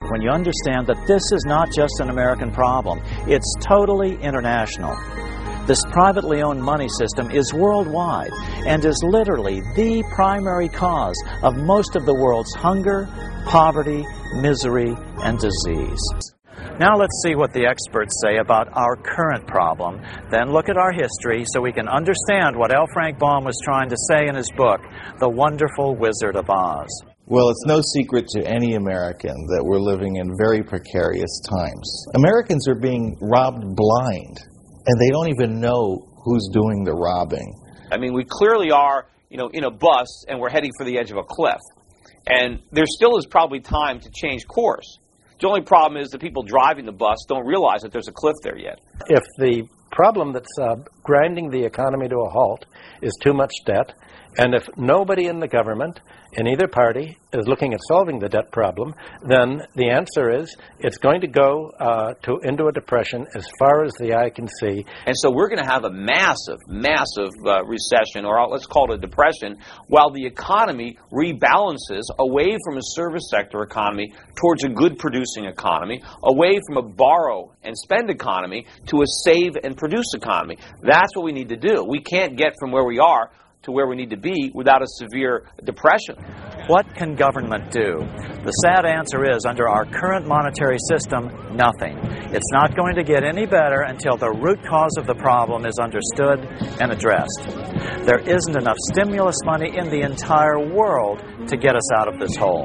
when you understand that this is not just an American problem. It's totally international. This privately owned money system is worldwide and is literally the primary cause of most of the world's hunger, poverty, misery, and disease. Now let's see what the experts say about our current problem, then look at our history so we can understand what L. Frank Baum was trying to say in his book, The Wonderful Wizard of Oz. Well, it's no secret to any American that we're living in very precarious times. Americans are being robbed blind, and they don't even know who's doing the robbing. I mean, we clearly are, in a bus, and we're heading for the edge of a cliff. And there still is probably time to change course. The only problem is the people driving the bus don't realize that there's a cliff there yet. If the problem that's grinding the economy to a halt is too much debt, and if nobody in the government, in either party, is looking at solving the debt problem, then the answer is it's going to go into a depression as far as the eye can see. And so we're going to have a massive recession, or let's call it a depression, while the economy rebalances away from a service sector economy towards a good producing economy, away from a borrow and spend economy to a save and produce economy. That's what we need to do. We can't get from where we are to where we need to be without a severe depression. What can government do? The sad answer is, under our current monetary system, nothing. It's not going to get any better until the root cause of the problem is understood and addressed. There isn't enough stimulus money in the entire world to get us out of this hole.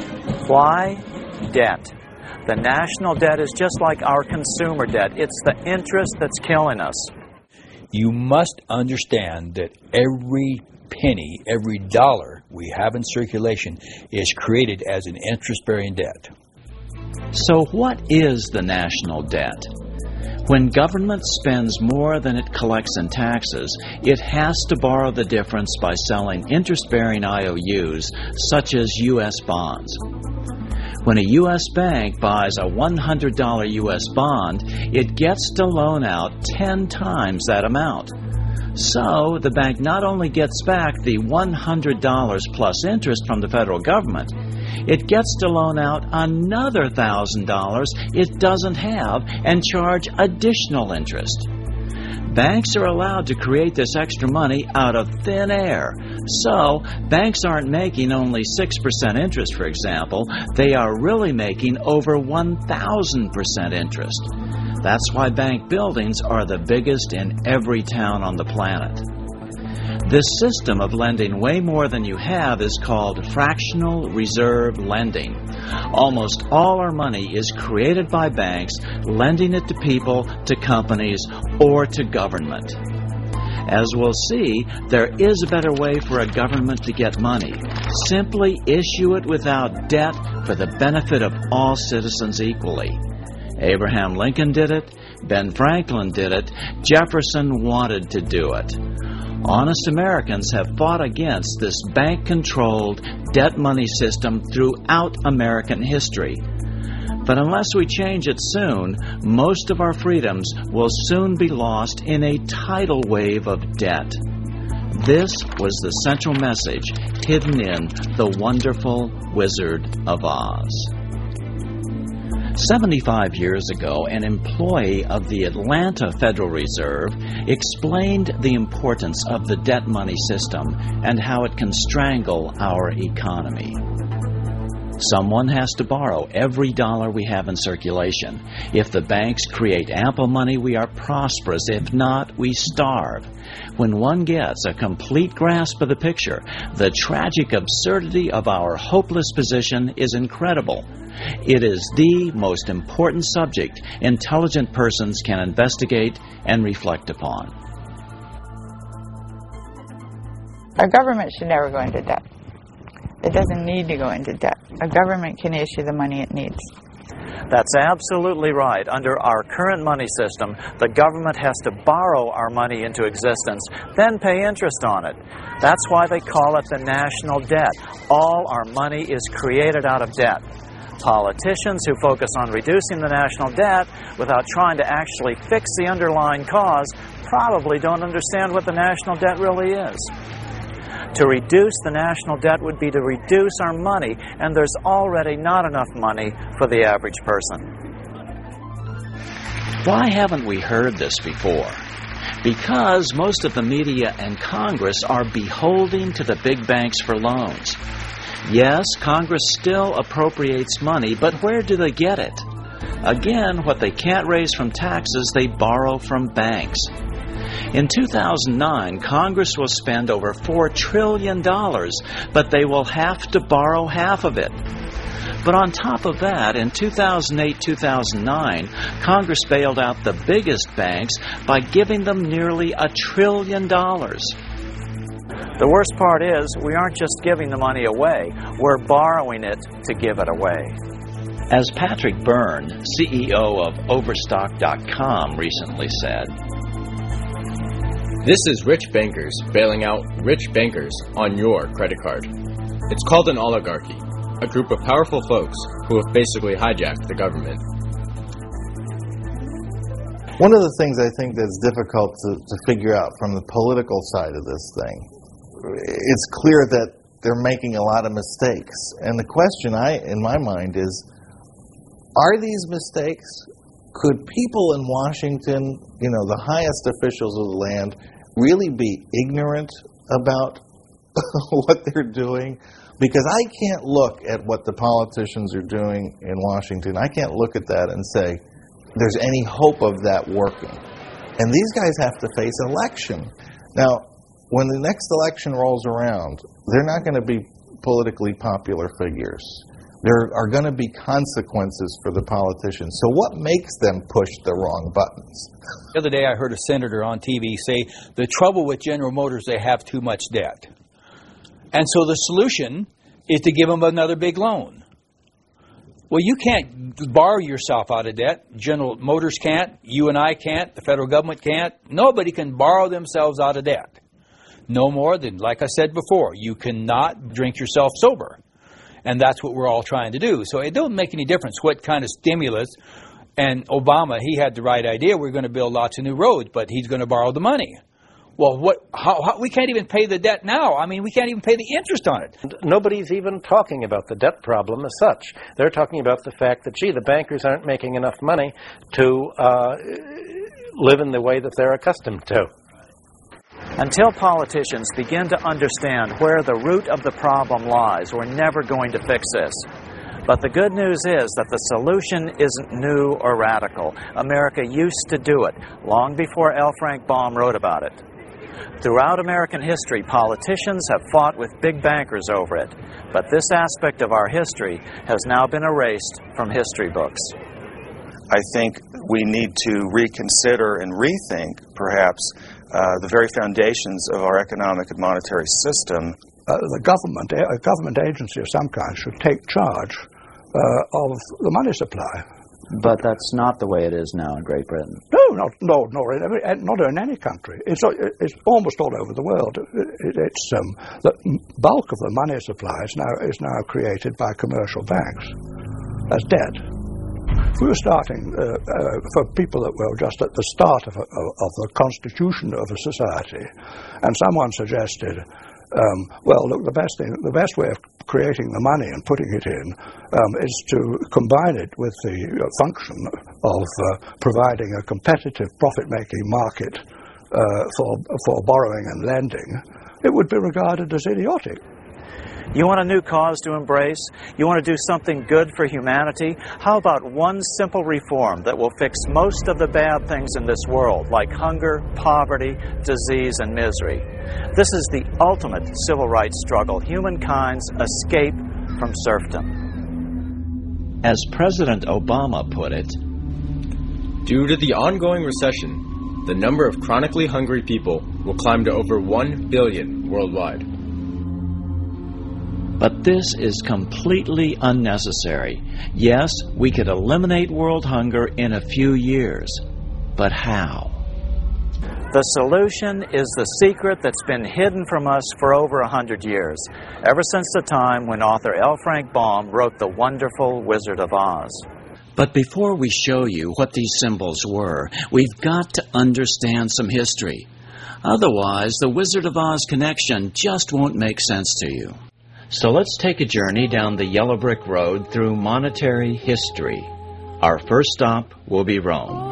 Why? Debt. The national debt is just like our consumer debt. It's the interest that's killing us. You must understand that every penny, every dollar we have in circulation is created as an interest-bearing debt. So what is the national debt? When government spends more than it collects in taxes, it has to borrow the difference by selling interest-bearing IOUs, such as U.S. bonds. When a U.S. bank buys a $100 U.S. bond, it gets to loan out 10 times that amount. So the bank not only gets back the $100 plus interest from the federal government, it gets to loan out another $1,000 it doesn't have and charge additional interest. Banks are allowed to create this extra money out of thin air. So, banks aren't making only 6% interest, for example. They are really making over 1,000% interest. That's why bank buildings are the biggest in every town on the planet. This system of lending way more than you have is called fractional reserve lending. Almost all our money is created by banks, lending it to people, to companies, or to government. As we'll see, there is a better way for a government to get money. Simply issue it without debt for the benefit of all citizens equally. Abraham Lincoln did it, Ben Franklin did it, Jefferson wanted to do it. Honest Americans have fought against this bank-controlled debt money system throughout American history. But unless we change it soon, most of our freedoms will soon be lost in a tidal wave of debt. This was the central message hidden in The Wonderful Wizard of Oz. 75 years ago, an employee of the Atlanta Federal Reserve explained the importance of the debt money system and how it can strangle our economy. Someone has to borrow every dollar we have in circulation. If the banks create ample money, we are prosperous. If not, we starve. When one gets a complete grasp of the picture, the tragic absurdity of our hopeless position is incredible. It is the most important subject intelligent persons can investigate and reflect upon. Our government should never go into debt. It doesn't need to go into debt. A government can issue the money it needs. That's absolutely right. Under our current money system, the government has to borrow our money into existence, then pay interest on it. That's why they call it the national debt. All our money is created out of debt. Politicians who focus on reducing the national debt without trying to actually fix the underlying cause probably don't understand what the national debt really is. To reduce the national debt would be to reduce our money, and there's already not enough money for the average person. Why haven't we heard this before? Because most of the media and Congress are beholden to the big banks for loans. Yes, Congress still appropriates money, but where do they get it? Again, what they can't raise from taxes, they borrow from banks. In 2009, Congress will spend over $4 trillion, but they will have to borrow half of it. But on top of that, in 2008-2009, Congress bailed out the biggest banks by giving them nearly $1 trillion. The worst part is, we aren't just giving the money away, we're borrowing it to give it away. As Patrick Byrne, CEO of Overstock.com, recently said, "This is rich bankers bailing out rich bankers on your credit card. It's called an oligarchy, a group of powerful folks who have basically hijacked the government." One of the things I think that's difficult to figure out from the political side of this thing, it's clear that they're making a lot of mistakes. And the question in my mind is, are these mistakes? Could people in Washington, the highest officials of the land, really be ignorant about what they're doing? Because I can't look at what the politicians are doing in Washington. I can't look at that and say there's any hope of that working. And these guys have to face election. Now, when the next election rolls around, they're not going to be politically popular figures. There are going to be consequences for the politicians. So what makes them push the wrong buttons? The other day I heard a senator on TV say, the trouble with General Motors, they have too much debt. And so the solution is to give them another big loan. Well, you can't borrow yourself out of debt. General Motors can't. You and I can't. The federal government can't. Nobody can borrow themselves out of debt. No more than, like I said before, you cannot drink yourself sober. And that's what we're all trying to do. So it don't make any difference what kind of stimulus. And Obama, he had the right idea. We're going to build lots of new roads, but he's going to borrow the money. Well, how we can't even pay the debt now. I mean, we can't even pay the interest on it. Nobody's even talking about the debt problem as such. They're talking about the fact that, the bankers aren't making enough money to live in the way that they're accustomed to. Until politicians begin to understand where the root of the problem lies, we're never going to fix this. But the good news is that the solution isn't new or radical. America used to do it long before L. Frank Baum wrote about it. Throughout American history, politicians have fought with big bankers over it. But this aspect of our history has now been erased from history books. I think we need to reconsider and rethink, perhaps, the very foundations of our economic and monetary system. The government, a government agency of some kind, should take charge of the money supply. But that's not the way it is now in Great Britain. No, not in any country. It's almost all over the world. The bulk of the money supply is now created by commercial banks as debt. If we were starting for people that were just at the start of the constitution of a society, and someone suggested, look, the best way of creating the money and putting it in is to combine it with the function of providing a competitive profit-making market for borrowing and lending, it would be regarded as idiotic. You want a new cause to embrace? You want to do something good for humanity? How about one simple reform that will fix most of the bad things in this world, like hunger, poverty, disease, and misery? This is the ultimate civil rights struggle, humankind's escape from serfdom. As President Obama put it, due to the ongoing recession, the number of chronically hungry people will climb to over 1 billion worldwide. But this is completely unnecessary. Yes, we could eliminate world hunger in a few years. But how? The solution is the secret that's been hidden from us for over 100 years, ever since the time when author L. Frank Baum wrote The Wonderful Wizard of Oz. But before we show you what these symbols were, we've got to understand some history. Otherwise, the Wizard of Oz connection just won't make sense to you. So let's take a journey down the yellow brick road through monetary history. Our first stop will be Rome.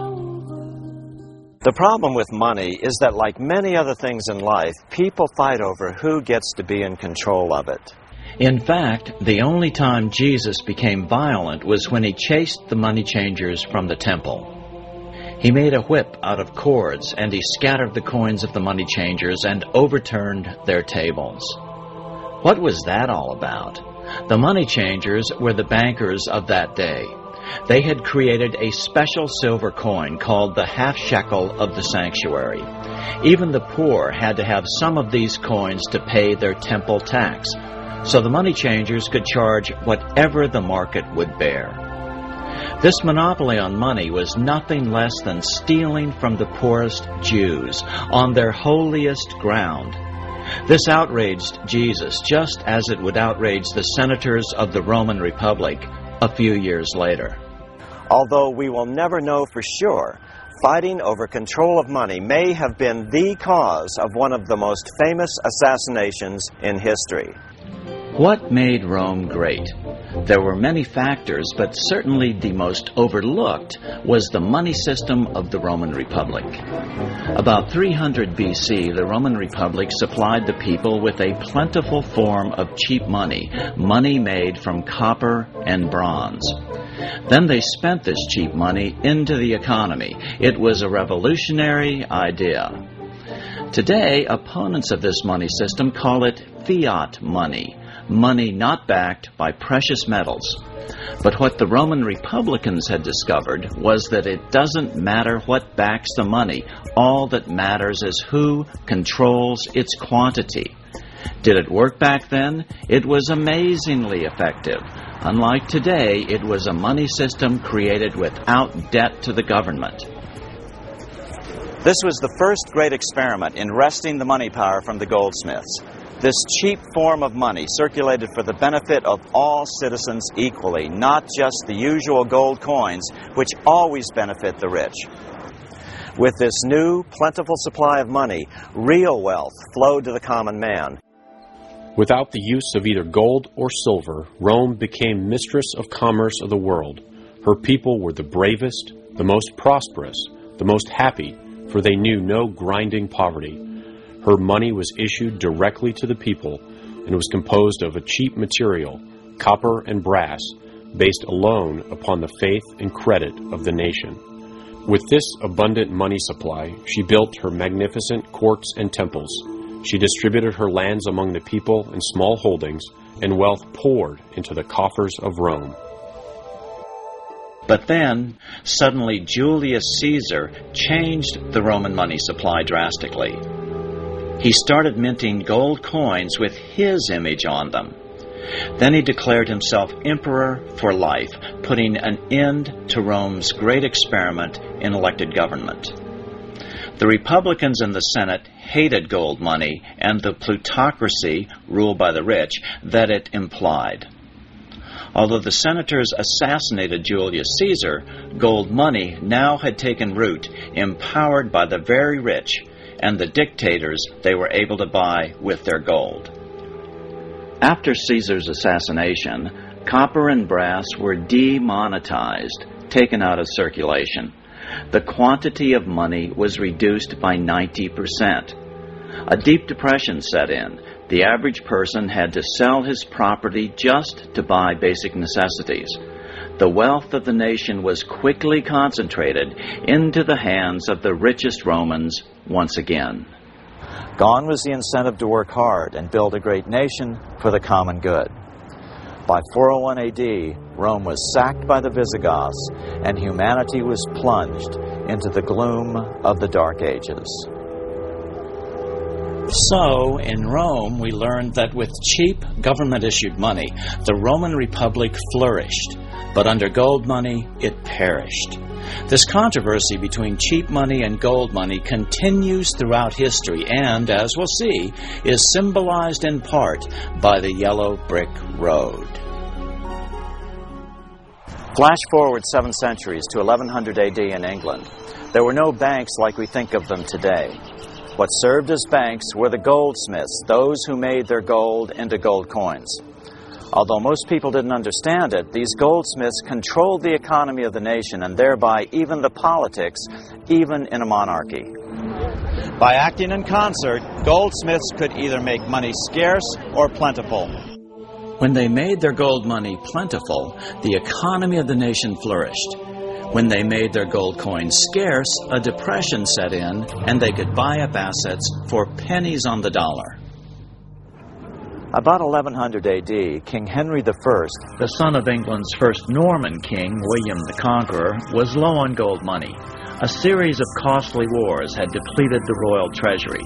The problem with money is that, like many other things in life, people fight over who gets to be in control of it. In fact, the only time Jesus became violent was when he chased the money changers from the temple. He made a whip out of cords, and he scattered the coins of the money changers and overturned their tables. What was that all about? The money changers were the bankers of that day. They had created a special silver coin called the half shekel of the sanctuary. Even the poor had to have some of these coins to pay their temple tax, so the money changers could charge whatever the market would bear. This monopoly on money was nothing less than stealing from the poorest Jews on their holiest ground. This outraged Jesus, just as it would outrage the senators of the Roman Republic a few years later. Although we will never know for sure, fighting over control of money may have been the cause of one of the most famous assassinations in history. What made Rome great? There were many factors, but certainly the most overlooked was the money system of the Roman Republic. About 300 BC, the Roman Republic supplied the people with a plentiful form of cheap money, money made from copper and bronze. Then they spent this cheap money into the economy. It was a revolutionary idea. Today, opponents of this money system call it fiat money, money not backed by precious metals. But what the Roman Republicans had discovered was that it doesn't matter what backs the money. All that matters is who controls its quantity. Did it work back then? It was amazingly effective. Unlike today, it was a money system created without debt to the government. This was the first great experiment in wresting the money power from the goldsmiths. This cheap form of money circulated for the benefit of all citizens equally, not just the usual gold coins, which always benefit the rich. With this new, plentiful supply of money, real wealth flowed to the common man. Without the use of either gold or silver, Rome became mistress of commerce of the world. Her people were the bravest, the most prosperous, the most happy, for they knew no grinding poverty. Her money was issued directly to the people and was composed of a cheap material, copper and brass, based alone upon the faith and credit of the nation. With this abundant money supply, she built her magnificent courts and temples. She distributed her lands among the people in small holdings, and wealth poured into the coffers of Rome. But then, suddenly Julius Caesar changed the Roman money supply drastically. He started minting gold coins with his image on them. Then he declared himself emperor for life, putting an end to Rome's great experiment in elected government. The Republicans in the Senate hated gold money and the plutocracy, ruled by the rich, that it implied. Although the senators assassinated Julius Caesar, gold money now had taken root, empowered by the very rich and the dictators they were able to buy with their gold. After Caesar's assassination, copper and brass were demonetized, taken out of circulation. The quantity of money was reduced by 90%. A deep depression set in. The average person had to sell his property just to buy basic necessities. The wealth of the nation was quickly concentrated into the hands of the richest Romans once again. Gone was the incentive to work hard and build a great nation for the common good. By 401 AD, Rome was sacked by the Visigoths, and humanity was plunged into the gloom of the Dark Ages. So, in Rome, we learned that with cheap government-issued money, the Roman Republic flourished, but under gold money, it perished. This controversy between cheap money and gold money continues throughout history and, as we'll see, is symbolized in part by the yellow brick road. Flash forward 7 centuries to 1100 AD in England. There were no banks like we think of them today. What served as banks were the goldsmiths, those who made their gold into gold coins. Although most people didn't understand it, these goldsmiths controlled the economy of the nation and thereby even the politics, even in a monarchy. By acting in concert, goldsmiths could either make money scarce or plentiful. When they made their gold money plentiful, the economy of the nation flourished. When they made their gold coins scarce, a depression set in, and they could buy up assets for pennies on the dollar. About 1100 A.D., King Henry I, the son of England's first Norman king, William the Conqueror, was low on gold money. A series of costly wars had depleted the royal treasury.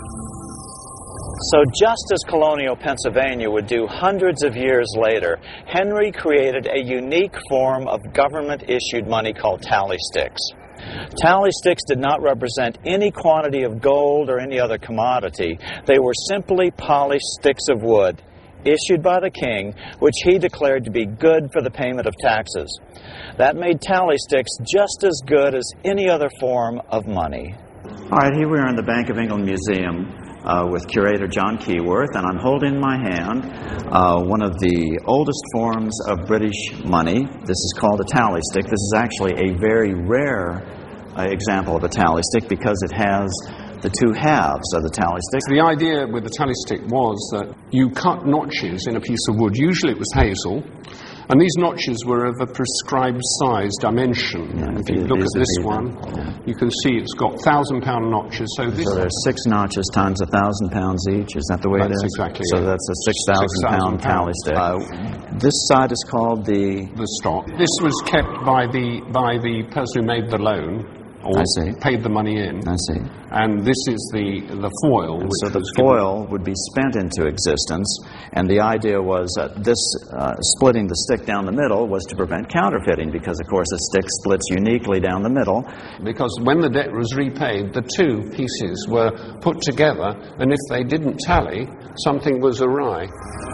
So just as colonial Pennsylvania would do hundreds of years later, Henry created a unique form of government-issued money called tally sticks. Tally sticks did not represent any quantity of gold or any other commodity. They were simply polished sticks of wood, issued by the king, which he declared to be good for the payment of taxes. That made tally sticks just as good as any other form of money. All right, here we are in the Bank of England Museum with curator John Keyworth, and I'm holding in my hand one of the oldest forms of British money. This is called a tally stick. This is actually a very rare example of a tally stick because it has the two halves of the tally stick. The idea with the tally stick was that you cut notches in a piece of wood. Usually it was hazel, and these notches were of a prescribed size dimension. Yeah, if you look at this one, you can see it's got 1,000-pound notches. So there's 6 notches times 1,000 pounds each. Is that the way it is? That's exactly so it. That's a 6,000-pound tally stick. This side is called the stock. This was kept by the person who made the loan, or paid the money in. I see. And this is the foil. So the foil would be spent into existence, and the idea was that this splitting the stick down the middle was to prevent counterfeiting, because of course a stick splits uniquely down the middle. Because when the debt was repaid, the two pieces were put together, and if they didn't tally, something was awry.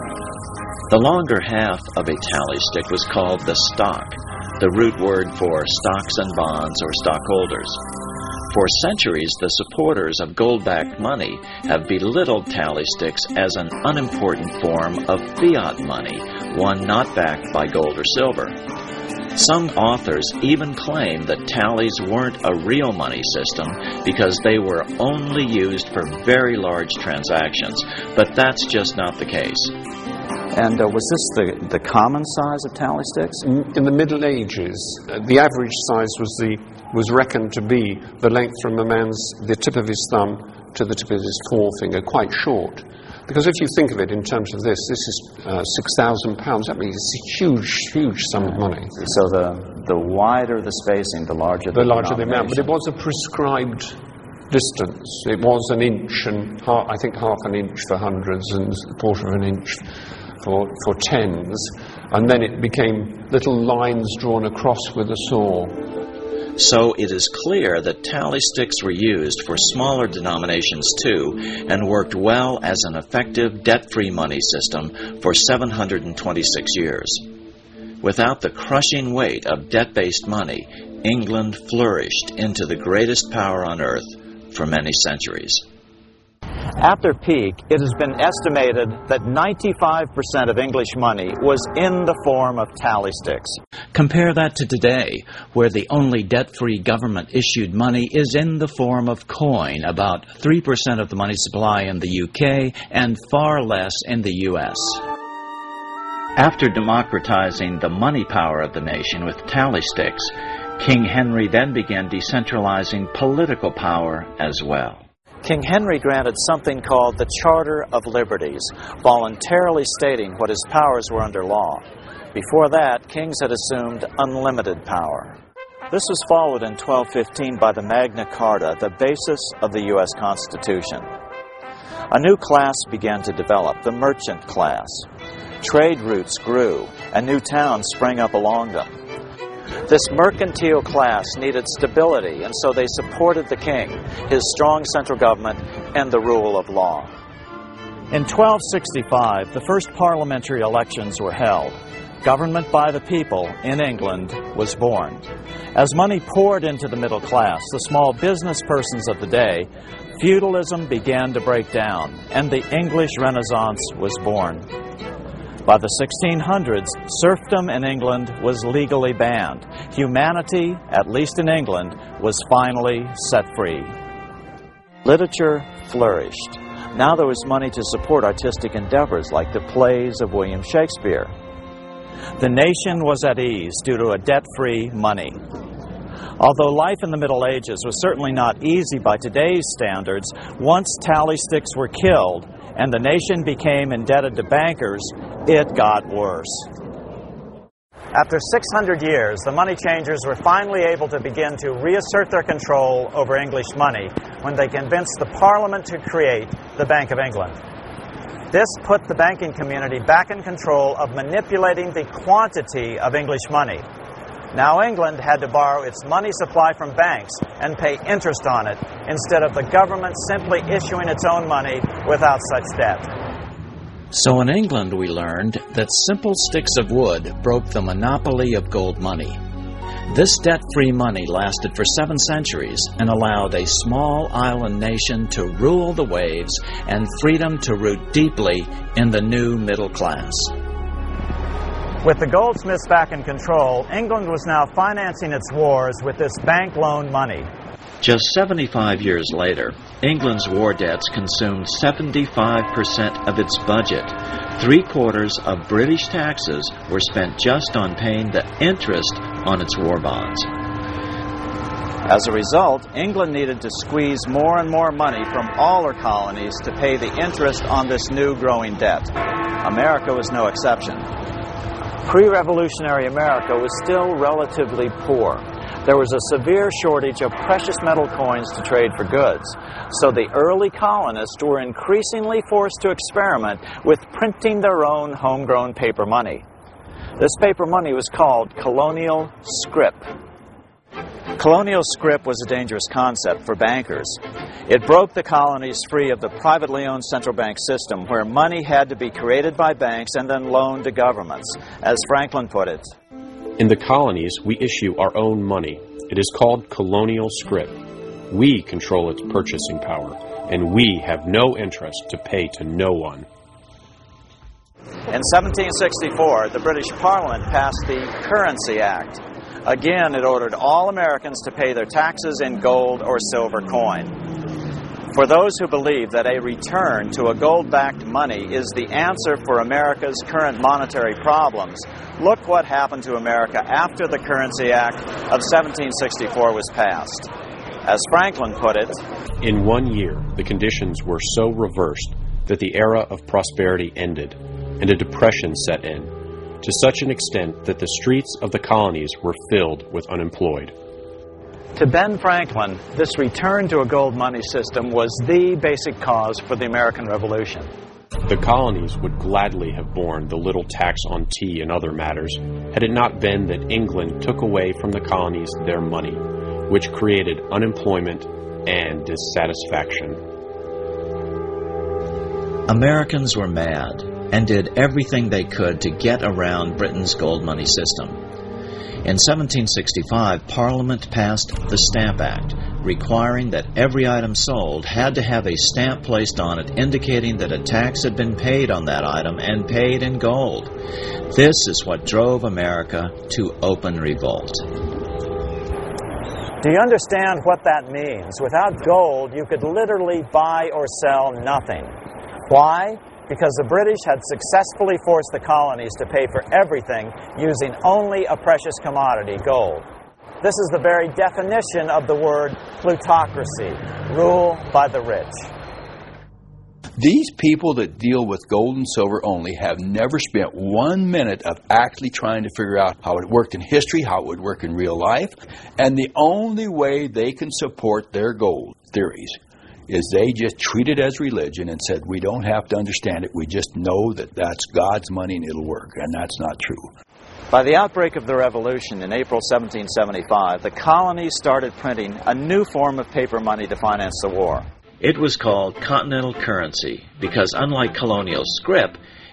The longer half of a tally stick was called the stock, the root word for stocks and bonds or stockholders. For centuries, the supporters of gold-backed money have belittled tally sticks as an unimportant form of fiat money, one not backed by gold or silver. Some authors even claim that tallies weren't a real money system because they were only used for very large transactions, but that's just not the case. And was this the common size of tally sticks? In the Middle Ages, the average size was reckoned to be the length from the tip of his thumb to the tip of his forefinger, quite short. Because if you think of it in terms of this is 6,000 pounds. That means it's a huge, huge sum of money. So the wider the spacing, the larger the amount. But it was a prescribed distance. It was an inch, and I think half an inch for hundreds and a quarter of an inch for tens, and then it became little lines drawn across with a saw. So it is clear that tally sticks were used for smaller denominations too, and worked well as an effective debt-free money system for 726 years. Without the crushing weight of debt-based money, England flourished into the greatest power on earth for many centuries. At their peak, it has been estimated that 95% of English money was in the form of tally sticks. Compare that to today, where the only debt-free government-issued money is in the form of coin, about 3% of the money supply in the UK and far less in the US. After democratizing the money power of the nation with tally sticks, King Henry then began decentralizing political power as well. King Henry granted something called the Charter of Liberties, voluntarily stating what his powers were under law. Before that, kings had assumed unlimited power. This was followed in 1215 by the Magna Carta, the basis of the U.S. Constitution. A new class began to develop, the merchant class. Trade routes grew, and new towns sprang up along them. This mercantile class needed stability, and so they supported the king, his strong central government, and the rule of law. In 1265, the first parliamentary elections were held. government by the people in England was born. As money poured into the middle class, the small business persons of the day, feudalism began to break down, and the English Renaissance was born. By the 1600s, serfdom in England was legally banned. Humanity, at least in England, was finally set free. Literature flourished. Now there was money to support artistic endeavors like the plays of William Shakespeare. The nation was at ease due to a debt-free money. Although life in the Middle Ages was certainly not easy by today's standards, once tally sticks were killed and the nation became indebted to bankers, it got worse. After 600 years, the money changers were finally able to begin to reassert their control over English money when they convinced the Parliament to create the Bank of England. This put the banking community back in control of manipulating the quantity of English money. Now England had to borrow its money supply from banks and pay interest on it, instead of the government simply issuing its own money without such debt. So in England we learned that simple sticks of wood broke the monopoly of gold money. This debt-free money lasted for 7 centuries and allowed a small island nation to rule the waves and freedom to root deeply in the new middle class. With the goldsmiths back in control, England was now financing its wars with this bank loan money. Just 75 years later, England's war debts consumed 75% of its budget. 3/4 of British taxes were spent just on paying the interest on its war bonds. As a result, England needed to squeeze more and more money from all her colonies to pay the interest on this new growing debt. America was no exception. Pre-revolutionary America was still relatively poor. There was a severe shortage of precious metal coins to trade for goods, so the early colonists were increasingly forced to experiment with printing their own homegrown paper money. This paper money was called colonial scrip. Colonial scrip was a dangerous concept for bankers. It broke the colonies free of the privately owned central bank system, where money had to be created by banks and then loaned to governments. As Franklin put it, in the colonies, we issue our own money. It is called colonial scrip. We control its purchasing power, and we have no interest to pay to no one. In 1764, the British Parliament passed the Currency Act. Again, it ordered all Americans to pay their taxes in gold or silver coin. For those who believe that a return to a gold-backed money is the answer for America's current monetary problems, look what happened to America after the Currency Act of 1764 was passed. As Franklin put it, in 1 year, the conditions were so reversed that the era of prosperity ended, and a depression set in, to such an extent that the streets of the colonies were filled with unemployed. To Ben Franklin, this return to a gold money system was the basic cause for the American Revolution. The colonies would gladly have borne the little tax on tea and other matters had it not been that England took away from the colonies their money, which created unemployment and dissatisfaction. Americans were mad and did everything they could to get around Britain's gold money system. In 1765, Parliament passed the Stamp Act, requiring that every item sold had to have a stamp placed on it indicating that a tax had been paid on that item and paid in gold. This is what drove America to open revolt. Do you understand what that means? Without gold, you could literally buy or sell nothing. Why? Because the British had successfully forced the colonies to pay for everything using only a precious commodity, gold. This is the very definition of the word plutocracy, rule by the rich. These people that deal with gold and silver only have never spent 1 minute of actually trying to figure out how it worked in history, how it would work in real life, and the only way they can support their gold theories is they just treat it as religion and said, we don't have to understand it, we just know that that's God's money and it'll work, and that's not true. By the outbreak of the Revolution in April 1775, the colonies started printing a new form of paper money to finance the war. It was called continental currency because, unlike colonial scrip,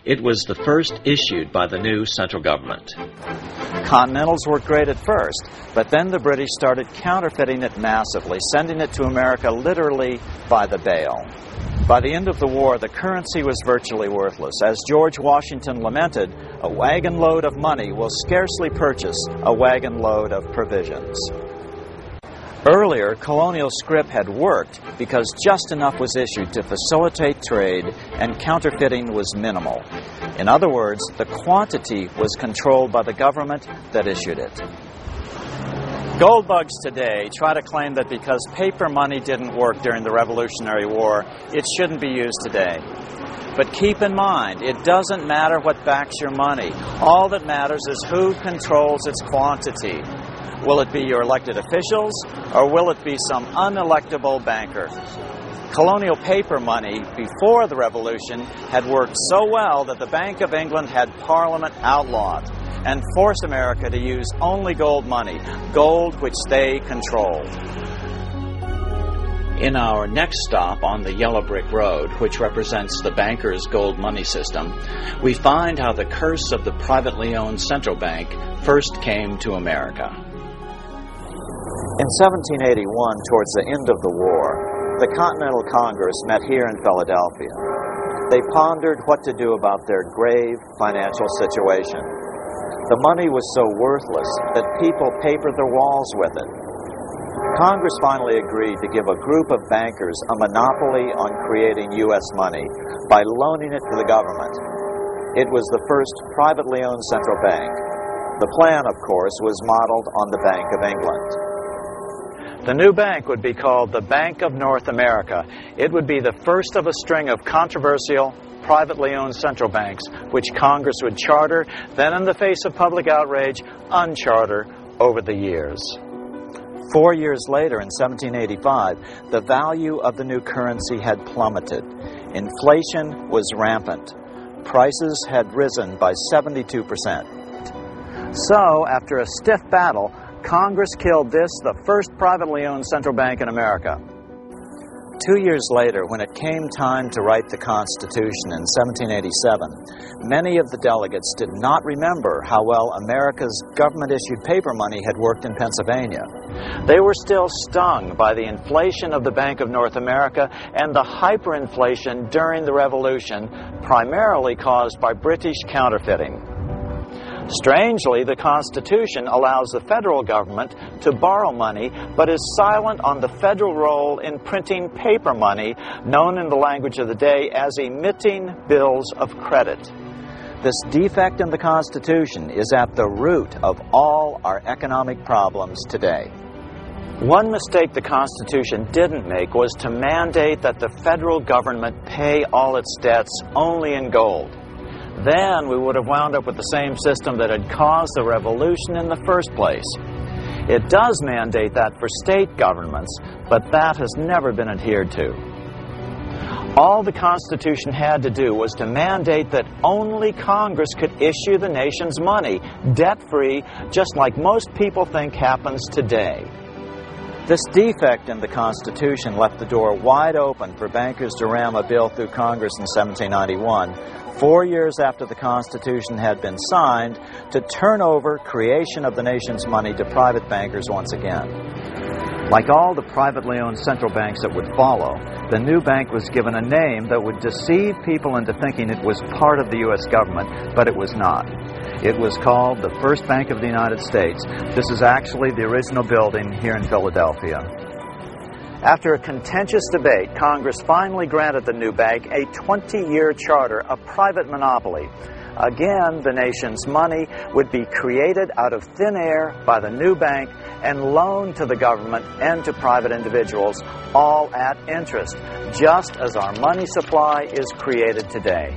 It was the first issued by the new central government. Continentals worked great at first, but then the British started counterfeiting it massively, sending it to America literally by the bale. By the end of the war, the currency was virtually worthless. As George Washington lamented, a wagon load of money will scarcely purchase a wagon load of provisions. Earlier, colonial scrip had worked because just enough was issued to facilitate trade and counterfeiting was minimal. In other words, the quantity was controlled by the government that issued it. Gold bugs today try to claim that because paper money didn't work during the Revolutionary War, it shouldn't be used today. But keep in mind, it doesn't matter what backs your money. All that matters is who controls its quantity. Will it be your elected officials, or will it be some unelectable banker? Colonial paper money before the Revolution had worked so well that the Bank of England had Parliament outlawed and forced America to use only gold money, gold which they controlled. In our next stop on the Yellow Brick Road, which represents the banker's gold money system, we find how the curse of the privately owned central bank first came to America. In 1781, towards the end of the war, the Continental Congress met here in Philadelphia. They pondered what to do about their grave financial situation. The money was so worthless that people papered their walls with it. Congress finally agreed to give a group of bankers a monopoly on creating U.S. money by loaning it to the government. It was the first privately owned central bank. The plan, of course, was modeled on the Bank of England. The new bank would be called the Bank of North America. It would be the first of a string of controversial, privately owned central banks, which Congress would charter, then in the face of public outrage, uncharter over the years. 4 years later, in 1785, the value of the new currency had plummeted. Inflation was rampant. Prices had risen by 72%. So, after a stiff battle, Congress killed this, the first privately owned central bank in America. 2 years later, when it came time to write the Constitution in 1787, many of the delegates did not remember how well America's government-issued paper money had worked in Pennsylvania. They were still stung by the inflation of the Bank of North America and the hyperinflation during the Revolution, primarily caused by British counterfeiting. Strangely, the Constitution allows the federal government to borrow money, but is silent on the federal role in printing paper money, known in the language of the day as emitting bills of credit. This defect in the Constitution is at the root of all our economic problems today. One mistake the Constitution didn't make was to mandate that the federal government pay all its debts only in gold. Then we would have wound up with the same system that had caused the revolution in the first place. It does mandate that for state governments, but that has never been adhered to. All the Constitution had to do was to mandate that only Congress could issue the nation's money, debt-free, just like most people think happens today. This defect in the Constitution left the door wide open for bankers to ram a bill through Congress in 1791, 4 years after the Constitution had been signed, to turn over creation of the nation's money to private bankers once again. Like all the privately owned central banks that would follow, the new bank was given a name that would deceive people into thinking it was part of the U.S. government, but it was not. It was called the First Bank of the United States. This is actually the original building here in Philadelphia. After a contentious debate, Congress finally granted the new bank a 20-year charter, a private monopoly. Again, the nation's money would be created out of thin air by the new bank and loaned to the government and to private individuals, all at interest, just as our money supply is created today.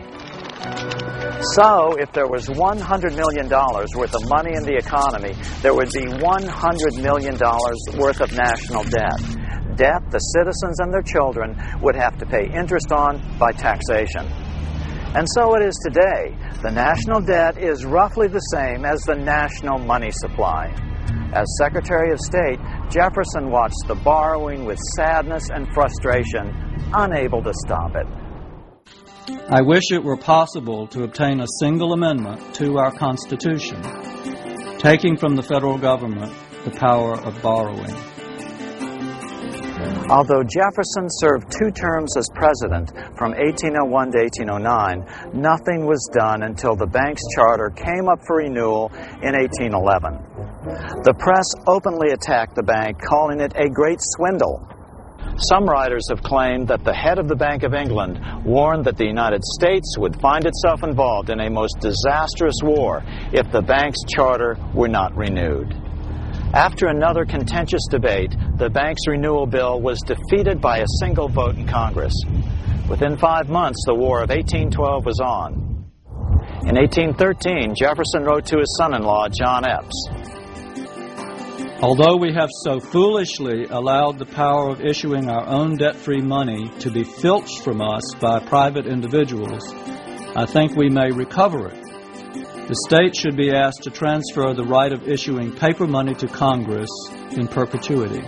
So, if there was $100 million worth of money in the economy, there would be $100 million worth of national debt. Debt the citizens and their children would have to pay interest on by taxation. And so it is today. The national debt is roughly the same as the national money supply. As Secretary of State, Jefferson watched the borrowing with sadness and frustration, unable to stop it. I wish it were possible to obtain a single amendment to our Constitution, taking from the federal government the power of borrowing. Although Jefferson served 2 terms as president from 1801 to 1809, nothing was done until the bank's charter came up for renewal in 1811. The press openly attacked the bank, calling it a great swindle. Some writers have claimed that the head of the Bank of England warned that the United States would find itself involved in a most disastrous war if the bank's charter were not renewed. After another contentious debate, the bank's renewal bill was defeated by a single vote in Congress. Within 5 months, the War of 1812 was on. In 1813, Jefferson wrote to his son-in-law, John Epps, "Although we have so foolishly allowed the power of issuing our own debt-free money to be filched from us by private individuals, I think we may recover it. The state should be asked to transfer the right of issuing paper money to Congress in perpetuity."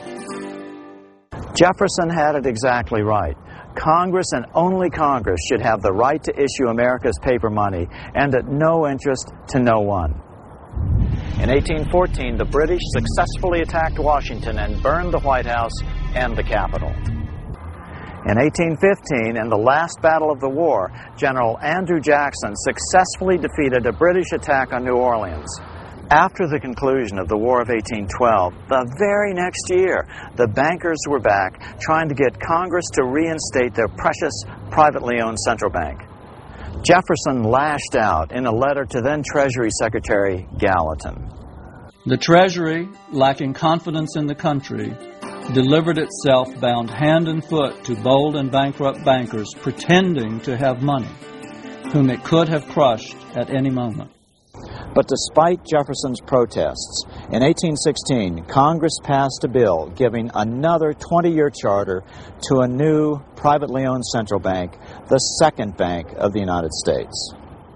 Jefferson had it exactly right. Congress and only Congress should have the right to issue America's paper money, and at no interest to no one. In 1814, the British successfully attacked Washington and burned the White House and the Capitol. In 1815, in the last battle of the war, General Andrew Jackson successfully defeated a British attack on New Orleans. After the conclusion of the War of 1812, the very next year, the bankers were back trying to get Congress to reinstate their precious privately owned central bank. Jefferson lashed out in a letter to then Treasury Secretary Gallatin. The Treasury, lacking confidence in the country, delivered itself bound hand and foot to bold and bankrupt bankers pretending to have money, whom it could have crushed at any moment. But despite Jefferson's protests, in 1816, Congress passed a bill giving another 20-year charter to a new privately owned central bank, the second bank of the United States.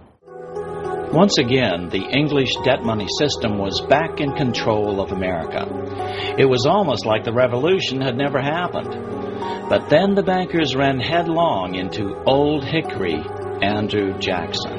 Once again, the English debt money system was back in control of America. It was almost like the revolution had never happened. But then the bankers ran headlong into Old Hickory Andrew Jackson.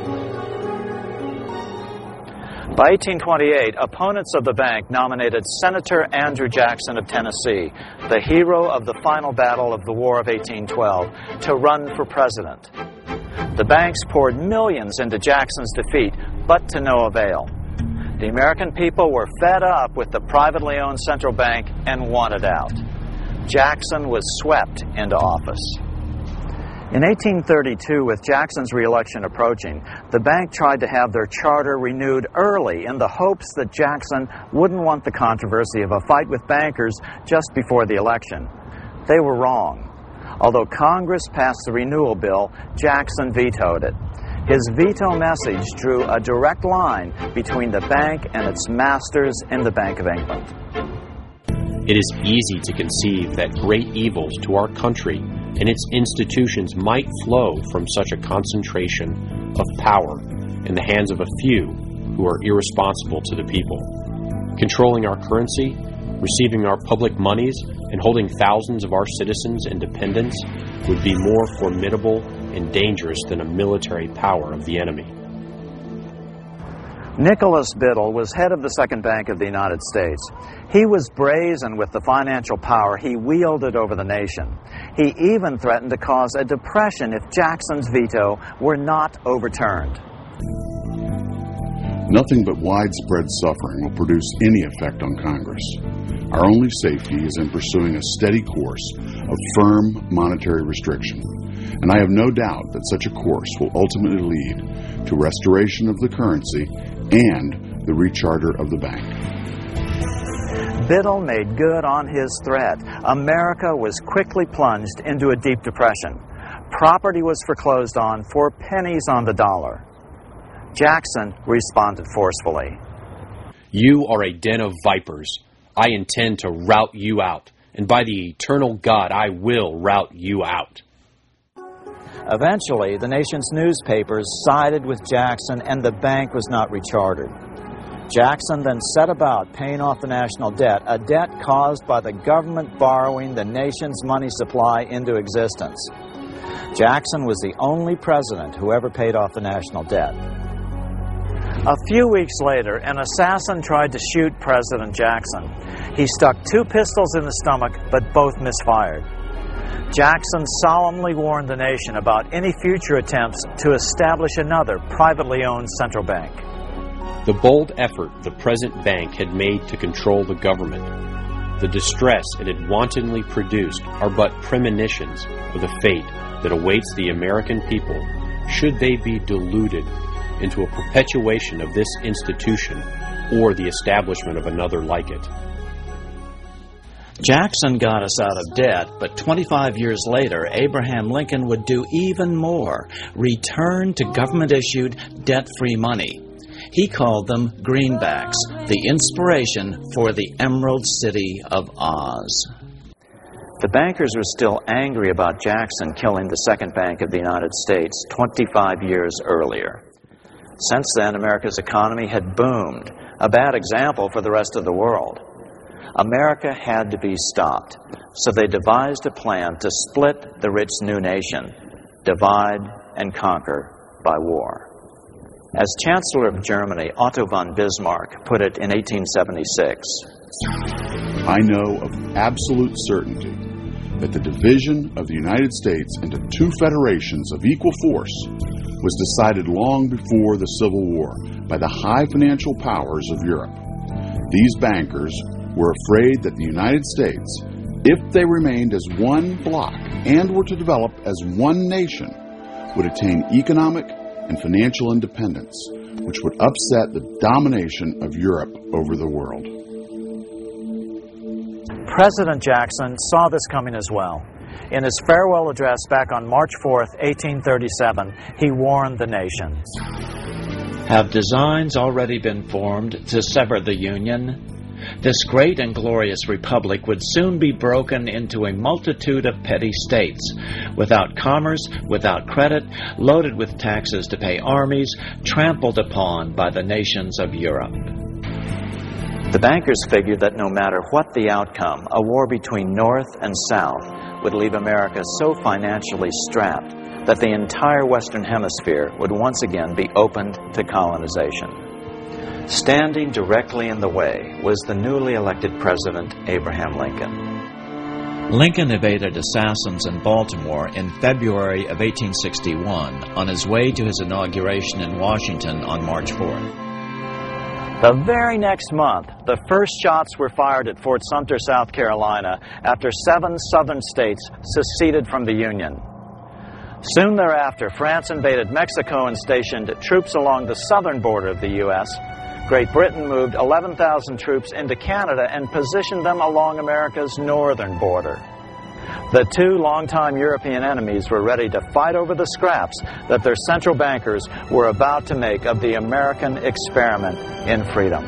By 1828, opponents of the bank nominated Senator Andrew Jackson of Tennessee, the hero of the final battle of the War of 1812, to run for president. The banks poured millions into Jackson's defeat, but to no avail. The American people were fed up with the privately owned central bank and wanted out. Jackson was swept into office. In 1832, with Jackson's re-election approaching, the bank tried to have their charter renewed early in the hopes that Jackson wouldn't want the controversy of a fight with bankers just before the election. They were wrong. Although Congress passed the renewal bill, Jackson vetoed it. His veto message drew a direct line between the bank and its masters in the Bank of England. It is easy to conceive that great evils to our country and its institutions might flow from such a concentration of power in the hands of a few who are irresponsible to the people. Controlling our currency, receiving our public monies, and holding thousands of our citizens in dependence would be more formidable and dangerous than a military power of the enemy. Nicholas Biddle was head of the Second Bank of the United States. He was brazen with the financial power he wielded over the nation. He even threatened to cause a depression if Jackson's veto were not overturned. Nothing but widespread suffering will produce any effect on Congress. Our only safety is in pursuing a steady course of firm monetary restriction, and I have no doubt that such a course will ultimately lead to restoration of the currency and the recharter of the bank. Biddle made good on his threat. America was quickly plunged into a deep depression. Property was foreclosed on for pennies on the dollar. Jackson responded forcefully. You are a den of vipers. I intend to rout you out, and by the eternal God, I will rout you out. Eventually, the nation's newspapers sided with Jackson, and the bank was not rechartered. Jackson then set about paying off the national debt, a debt caused by the government borrowing the nation's money supply into existence. Jackson was the only president who ever paid off the national debt. A few weeks later, an assassin tried to shoot President Jackson. He stuck 2 pistols in the stomach, but both misfired. Jackson solemnly warned the nation about any future attempts to establish another privately owned central bank. The bold effort the present bank had made to control the government, the distress it had wantonly produced, are but premonitions of the fate that awaits the American people should they be deluded into a perpetuation of this institution or the establishment of another like it. Jackson got us out of debt, but 25 years later, Abraham Lincoln would do even more: return to government-issued, debt-free money. He called them greenbacks, the inspiration for the Emerald City of Oz. The bankers were still angry about Jackson killing the second bank of the United States 25 years earlier. Since then, America's economy had boomed, a bad example for the rest of the world. America had to be stopped, so they devised a plan to split the rich new nation, divide and conquer by war. As Chancellor of Germany, Otto von Bismarck put it in 1876, I know of absolute certainty that the division of the United States into 2 federations of equal force was decided long before the Civil War by the high financial powers of Europe. These bankers were afraid that the United States, if they remained as one bloc and were to develop as one nation, would attain economic and financial independence, which would upset the domination of Europe over the world. President Jackson saw this coming as well. In his farewell address back on March 4th, 1837, he warned the nation. Have designs already been formed to sever the Union? This great and glorious republic would soon be broken into a multitude of petty states, without commerce, without credit, loaded with taxes to pay armies, trampled upon by the nations of Europe. The bankers figured that no matter what the outcome, a war between North and South would leave America so financially strapped that the entire Western Hemisphere would once again be opened to colonization. Standing directly in the way was the newly elected President Abraham Lincoln. Lincoln evaded assassins in Baltimore in February of 1861 on his way to his inauguration in Washington on March 4th. The very next month, the first shots were fired at Fort Sumter, South Carolina, after 7 southern states seceded from the Union. Soon thereafter, France invaded Mexico and stationed troops along the southern border of the U.S. Great Britain moved 11,000 troops into Canada and positioned them along America's northern border. The 2 longtime European enemies were ready to fight over the scraps that their central bankers were about to make of the American experiment in freedom.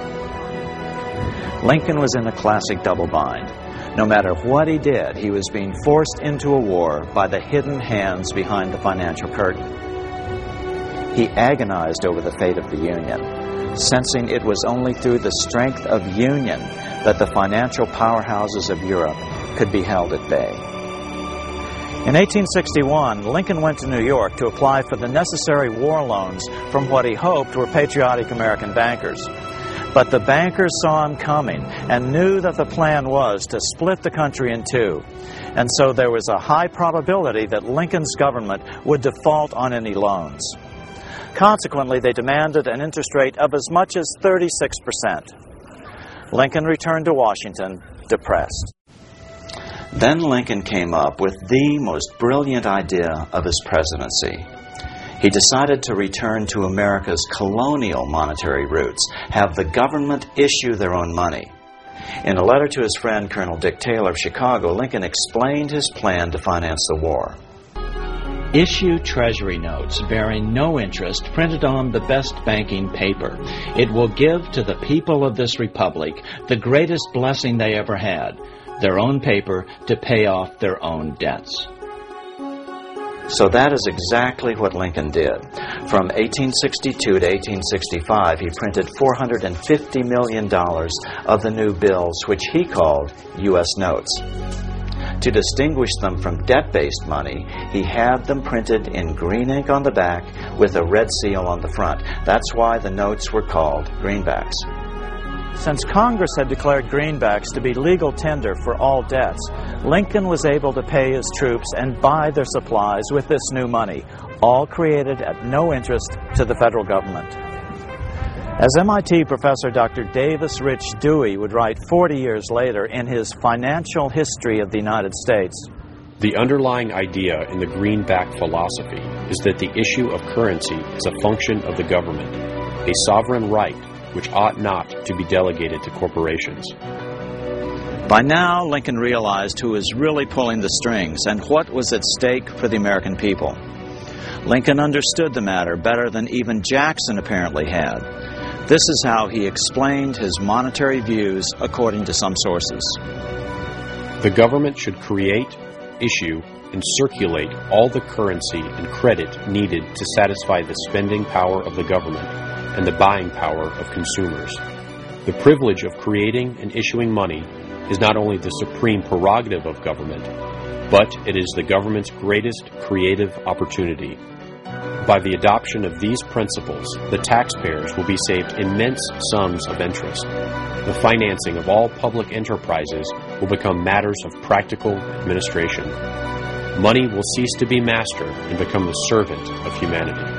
Lincoln was in a classic double bind. No matter what he did, he was being forced into a war by the hidden hands behind the financial curtain. He agonized over the fate of the Union, sensing it was only through the strength of union that the financial powerhouses of Europe could be held at bay. In 1861, Lincoln went to New York to apply for the necessary war loans from what he hoped were patriotic American bankers. But the bankers saw him coming and knew that the plan was to split the country in 2. And so there was a high probability that Lincoln's government would default on any loans. Consequently, they demanded an interest rate of as much as 36%. Lincoln returned to Washington depressed. Then Lincoln came up with the most brilliant idea of his presidency. He decided to return to America's colonial monetary roots, have the government issue their own money. In a letter to his friend Colonel Dick Taylor of Chicago, Lincoln explained his plan to finance the war. Issue treasury notes bearing no interest printed on the best banking paper. It will give to the people of this republic the greatest blessing they ever had, their own paper to pay off their own debts. So that is exactly what Lincoln did. From 1862 to 1865, he printed $450 million of the new bills, which he called U.S. notes. To distinguish them from debt-based money, he had them printed in green ink on the back with a red seal on the front. That's why the notes were called greenbacks. Since Congress had declared greenbacks to be legal tender for all debts, Lincoln was able to pay his troops and buy their supplies with this new money, all created at no interest to the federal government. As MIT professor Dr. Davis Rich Dewey would write 40 years later in his Financial History of the United States, the underlying idea in the greenback philosophy is that the issue of currency is a function of the government, a sovereign right which ought not to be delegated to corporations. By now, Lincoln realized who was really pulling the strings and what was at stake for the American people. Lincoln understood the matter better than even Jackson apparently had. This is how he explained his monetary views according to some sources. The government should create, issue, and circulate all the currency and credit needed to satisfy the spending power of the government and the buying power of consumers. The privilege of creating and issuing money is not only the supreme prerogative of government, but it is the government's greatest creative opportunity. By the adoption of these principles, the taxpayers will be saved immense sums of interest. The financing of all public enterprises will become matters of practical administration. Money will cease to be master and become the servant of humanity.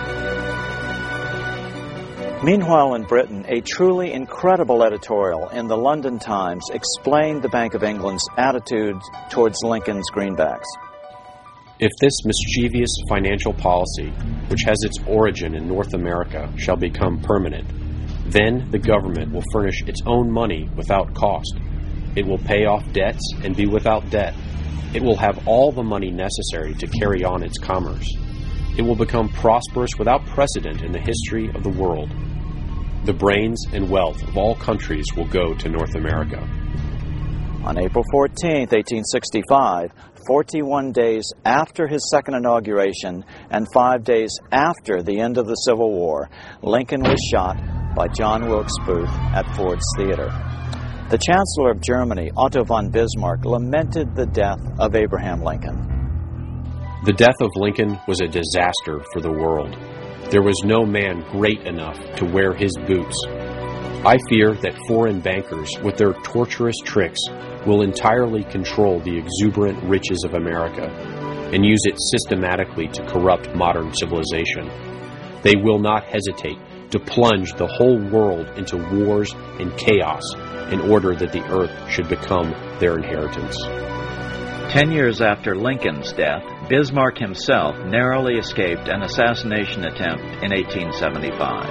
Meanwhile, in Britain, a truly incredible editorial in the London Times explained the Bank of England's attitude towards Lincoln's greenbacks. If this mischievous financial policy, which has its origin in North America, shall become permanent, then the government will furnish its own money without cost. It will pay off debts and be without debt. It will have all the money necessary to carry on its commerce. It will become prosperous without precedent in the history of the world. The brains and wealth of all countries will go to North America. On April 14, 1865, 41 days after his second inauguration and 5 days after the end of the Civil War, Lincoln was shot by John Wilkes Booth at Ford's Theater. The Chancellor of Germany, Otto von Bismarck, lamented the death of Abraham Lincoln. The death of Lincoln was a disaster for the world. There was no man great enough to wear his boots. I fear that foreign bankers, with their torturous tricks, will entirely control the exuberant riches of America and use it systematically to corrupt modern civilization. They will not hesitate to plunge the whole world into wars and chaos in order that the earth should become their inheritance. 10 years after Lincoln's death, Bismarck himself narrowly escaped an assassination attempt in 1875.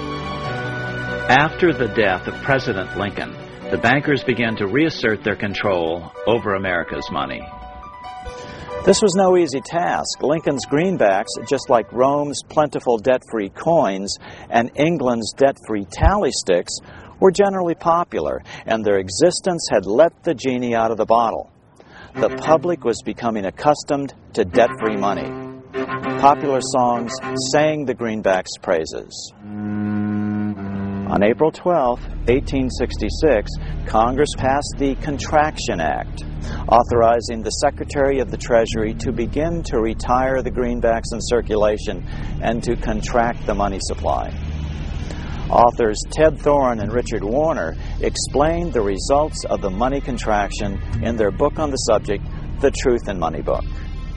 After the death of President Lincoln, the bankers began to reassert their control over America's money. This was no easy task. Lincoln's greenbacks, just like Rome's plentiful debt-free coins and England's debt-free tally sticks, were generally popular, and their existence had let the genie out of the bottle. The public was becoming accustomed to debt-free money. Popular songs sang the greenbacks' praises. On April 12, 1866, Congress passed the Contraction Act, authorizing the Secretary of the Treasury to begin to retire the greenbacks in circulation and to contract the money supply. Authors Ted Thorne and Richard Warner explained the results of the money contraction in their book on the subject, The Truth in Money Book.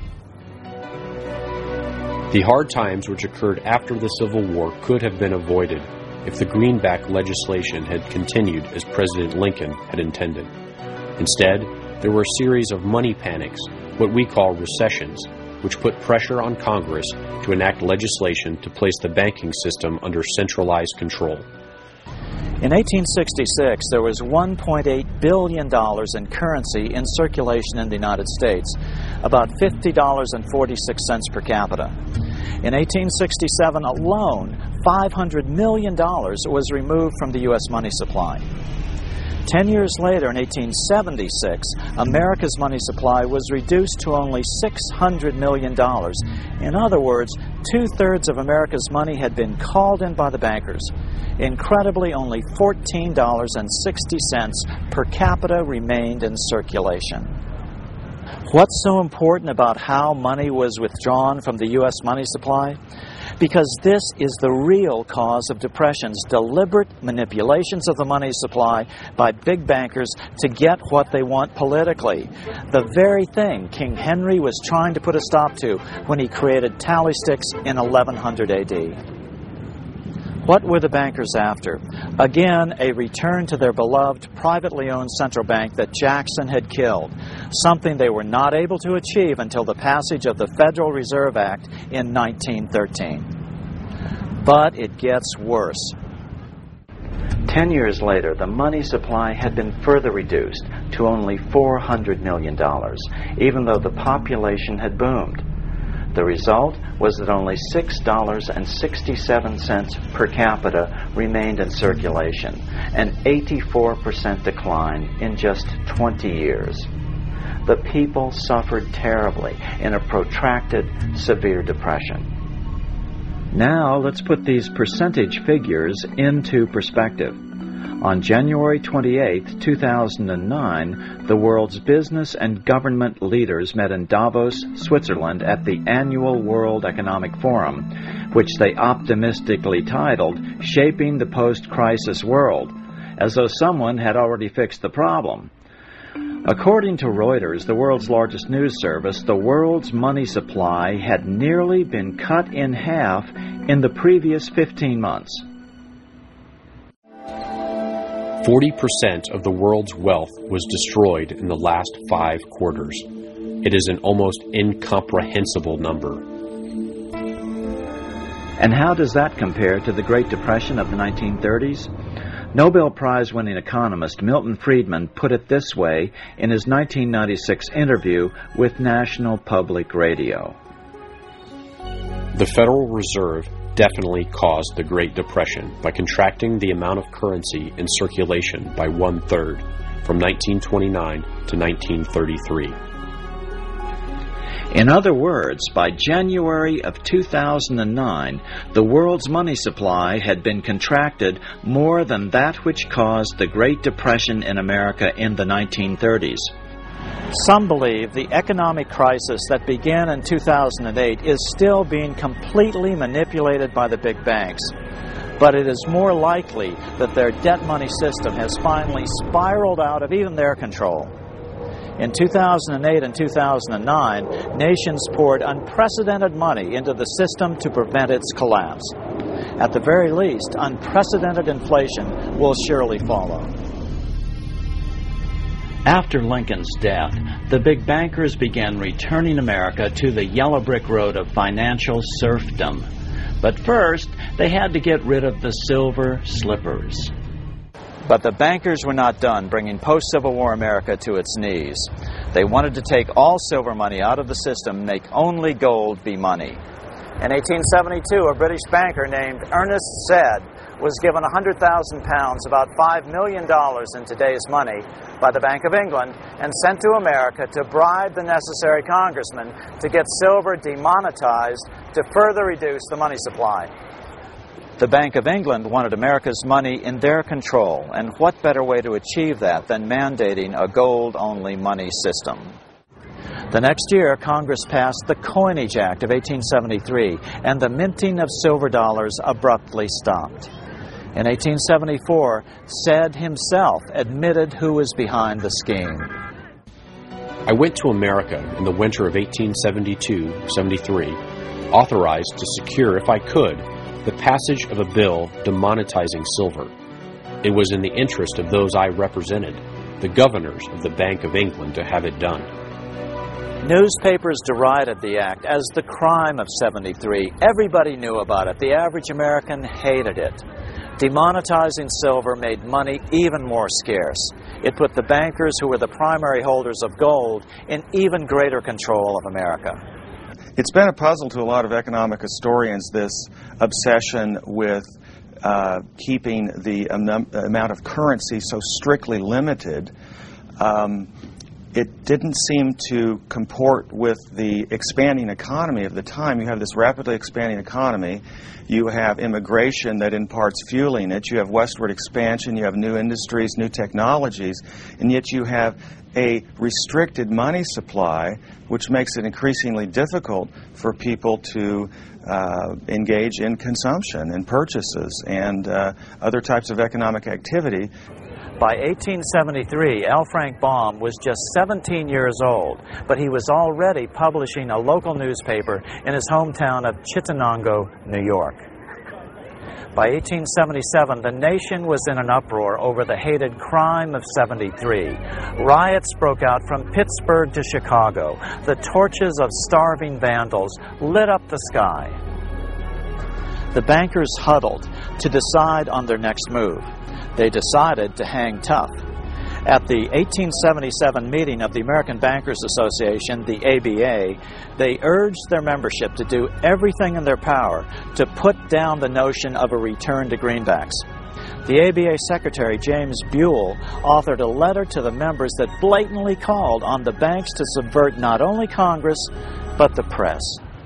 The hard times which occurred after the Civil War could have been avoided if the greenback legislation had continued as President Lincoln had intended. Instead, there were a series of money panics, what we call recessions, which put pressure on Congress to enact legislation to place the banking system under centralized control. In 1866, there was $1.8 billion in currency in circulation in the United States, about $50.46 per capita. In 1867 alone, $500 million was removed from the U.S. money supply. 10 years later, in 1876, America's money supply was reduced to only $600 million. In other words, 2/3 of America's money had been called in by the bankers. Incredibly, only $14.60 per capita remained in circulation. What's so important about how money was withdrawn from the U.S. money supply? Because this is the real cause of depressions, deliberate manipulations of the money supply by big bankers to get what they want politically. The very thing King Henry was trying to put a stop to when he created tally sticks in 1100 AD. What were the bankers after? Again, a return to their beloved privately owned central bank that Jackson had killed, something they were not able to achieve until the passage of the Federal Reserve Act in 1913. But it gets worse. 10 years later, the money supply had been further reduced to only $400 million, even though the population had boomed. The result was that only $6.67 per capita remained in circulation, an 84% decline in just 20 years. The people suffered terribly in a protracted, severe depression. Now let's put these percentage figures into perspective. On January 28, 2009, the world's business and government leaders met in Davos, Switzerland at the annual World Economic Forum, which they optimistically titled Shaping the Post-Crisis World, as though someone had already fixed the problem. According to Reuters, the world's largest news service, the world's money supply had nearly been cut in half in the previous 15 months. 40% of the world's wealth was destroyed in the last 5 quarters. It is an almost incomprehensible number. And how does that compare to the Great Depression of the 1930s? Nobel Prize-winning economist Milton Friedman put it this way in his 1996 interview with National Public Radio. The Federal Reserve definitely caused the Great Depression by contracting the amount of currency in circulation by 1/3 from 1929 to 1933. In other words, by January of 2009, the world's money supply had been contracted more than that which caused the Great Depression in America in the 1930s. Some believe the economic crisis that began in 2008 is still being completely manipulated by the big banks. But it is more likely that their debt money system has finally spiraled out of even their control. In 2008 and 2009, nations poured unprecedented money into the system to prevent its collapse. At the very least, unprecedented inflation will surely follow. After Lincoln's death, the big bankers began returning America to the yellow brick road of financial serfdom. But first, they had to get rid of the silver slippers. But the bankers were not done bringing post-Civil War America to its knees. They wanted to take all silver money out of the system and make only gold be money. In 1872, a British banker named Ernest Zed was given £100,000, about $5 million in today's money, by the Bank of England and sent to America to bribe the necessary congressmen to get silver demonetized to further reduce the money supply. The Bank of England wanted America's money in their control, and what better way to achieve that than mandating a gold-only money system? The next year, Congress passed the Coinage Act of 1873, and the minting of silver dollars abruptly stopped. In 1874, Zed himself admitted who was behind the scheme. I went to America in the winter of 1872-73, authorized to secure, if I could, the passage of a bill demonetizing silver. It was in the interest of those I represented, the governors of the Bank of England, to have it done. Newspapers derided the act as the crime of 73. Everybody knew about it. The average American hated it. Demonetizing silver made money even more scarce. It put the bankers, who were the primary holders of gold, in even greater control of America. It's been a puzzle to a lot of economic historians, this obsession with keeping the amount of currency so strictly limited. it didn't seem to comport with the expanding economy of the time. You have this rapidly expanding economy. You have immigration that in part's fueling it. You have westward expansion. You have new industries, new technologies. And yet you have a restricted money supply, which makes it increasingly difficult for people to engage in consumption and purchases and other types of economic activity. By 1873, L. Frank Baum was just 17 years old, but he was already publishing a local newspaper in his hometown of Chittenango, New York. By 1877, the nation was in an uproar over the hated crime of 73. Riots broke out from Pittsburgh to Chicago. The torches of starving vandals lit up the sky. The bankers huddled to decide on their next move. They decided to hang tough. At the 1877 meeting of the American Bankers Association, the ABA, they urged their membership to do everything in their power to put down the notion of a return to greenbacks. The ABA Secretary, James Buell, authored a letter to the members that blatantly called on the banks to subvert not only Congress, but the press.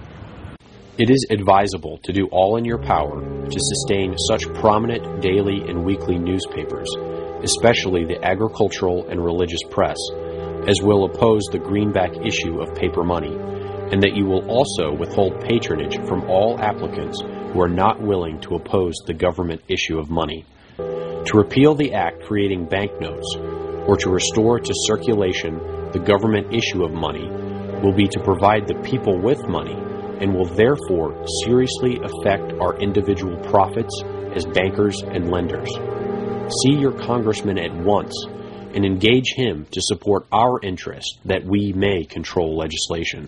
It is advisable to do all in your power to sustain such prominent daily and weekly newspapers, especially the agricultural and religious press, as will oppose the greenback issue of paper money, and that you will also withhold patronage from all applicants who are not willing to oppose the government issue of money. To repeal the act creating banknotes, or to restore to circulation the government issue of money, will be to provide the people with money, and will therefore seriously affect our individual profits as bankers and lenders. See your congressman at once and engage him to support our interest that we may control legislation.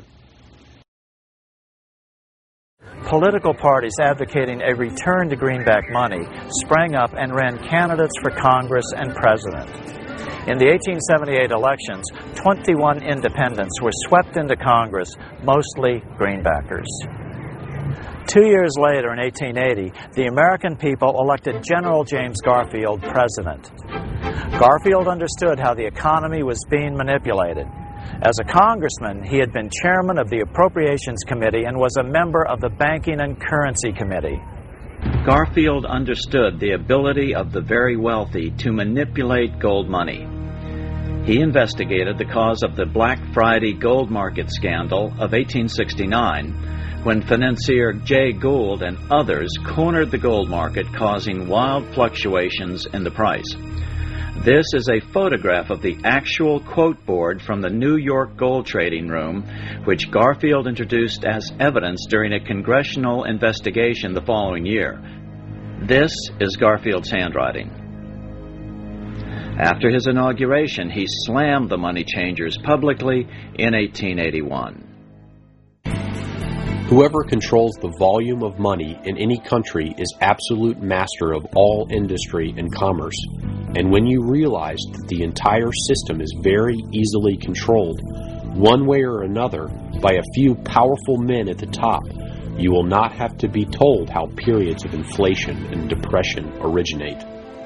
Political parties advocating a return to greenback money sprang up and ran candidates for Congress and president. In the 1878 elections, 21 independents were swept into Congress, mostly greenbackers. 2 years later, in 1880, the American people elected General James Garfield president. Garfield understood how the economy was being manipulated. As a congressman, he had been chairman of the Appropriations Committee and was a member of the Banking and Currency Committee. Garfield understood the ability of the very wealthy to manipulate gold money. He investigated the cause of the Black Friday gold market scandal of 1869, when financier Jay Gould and others cornered the gold market, causing wild fluctuations in the price. This is a photograph of the actual quote board from the New York gold trading room, which Garfield introduced as evidence during a congressional investigation the following year. This is Garfield's handwriting. After his inauguration, he slammed the money changers publicly in 1881. Whoever controls the volume of money in any country is absolute master of all industry and commerce. And when you realize that the entire system is very easily controlled, one way or another, by a few powerful men at the top, you will not have to be told how periods of inflation and depression originate.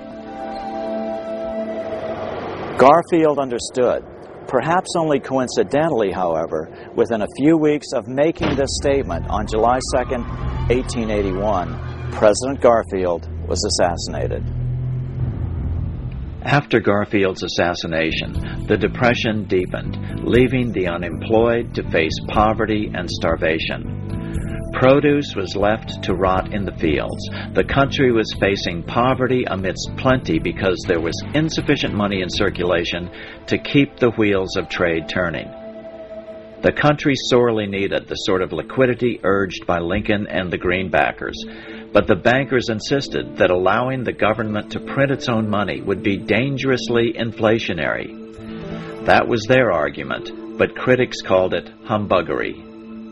Garfield understood, perhaps only coincidentally, however, within a few weeks of making this statement on July 2nd, 1881, President Garfield was assassinated. After Garfield's assassination, the Depression deepened, leaving the unemployed to face poverty and starvation. Produce was left to rot in the fields. The country was facing poverty amidst plenty because there was insufficient money in circulation to keep the wheels of trade turning. The country sorely needed the sort of liquidity urged by Lincoln and the Greenbackers, but the bankers insisted that allowing the government to print its own money would be dangerously inflationary. That was their argument, but critics called it humbuggery.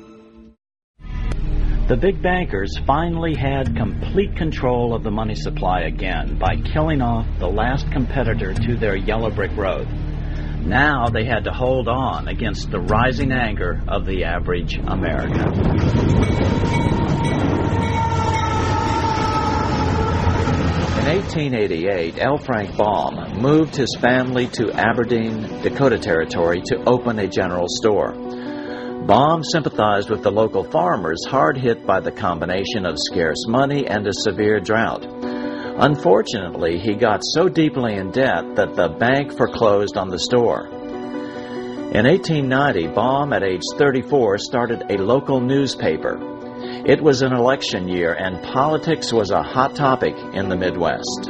The big bankers finally had complete control of the money supply again by killing off the last competitor to their yellow brick road. Now they had to hold on against the rising anger of the average American. In 1888, L. Frank Baum moved his family to Aberdeen, Dakota Territory to open a general store. Baum sympathized with the local farmers hard hit by the combination of scarce money and a severe drought. Unfortunately, he got so deeply in debt that the bank foreclosed on the store. In 1890, Baum, at age 34, started a local newspaper. It was an election year, and politics was a hot topic in the Midwest.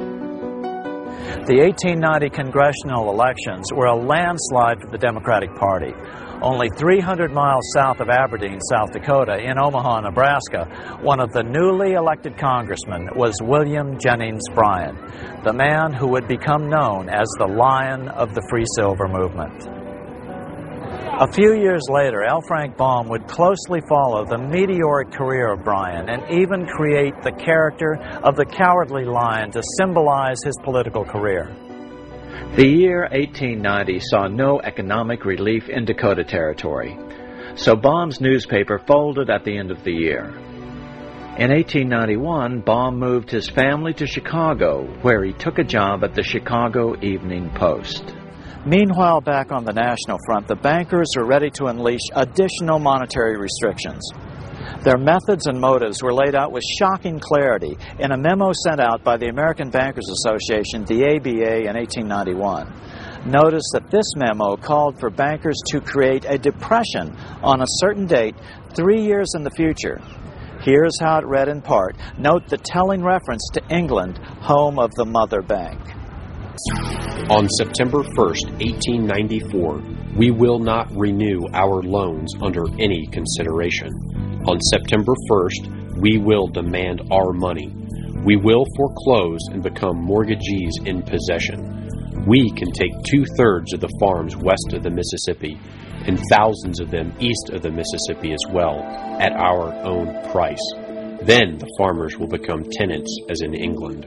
The 1890 congressional elections were a landslide for the Democratic Party. Only 300 miles south of Aberdeen, South Dakota, in Omaha, Nebraska, one of the newly elected congressmen was William Jennings Bryan, the man who would become known as the Lion of the Free Silver movement. A few years later, L. Frank Baum would closely follow the meteoric career of Bryan and even create the character of the Cowardly Lion to symbolize his political career. The year 1890 saw no economic relief in Dakota Territory, so Baum's newspaper folded at the end of the year. In 1891, Baum moved his family to Chicago, where he took a job at the Chicago Evening Post. Meanwhile, back on the national front, the bankers are ready to unleash additional monetary restrictions. Their methods and motives were laid out with shocking clarity in a memo sent out by the American Bankers Association, the ABA, in 1891. Notice that this memo called for bankers to create a depression on a certain date 3 years in the future. Here's how it read in part. Note the telling reference to England, home of the mother bank. On September 1st, 1894, we will not renew our loans under any consideration. On September 1st, we will demand our money. We will foreclose and become mortgagees in possession. We can take 2/3 of the farms west of the Mississippi and thousands of them east of the Mississippi as well at our own price. Then the farmers will become tenants as in England.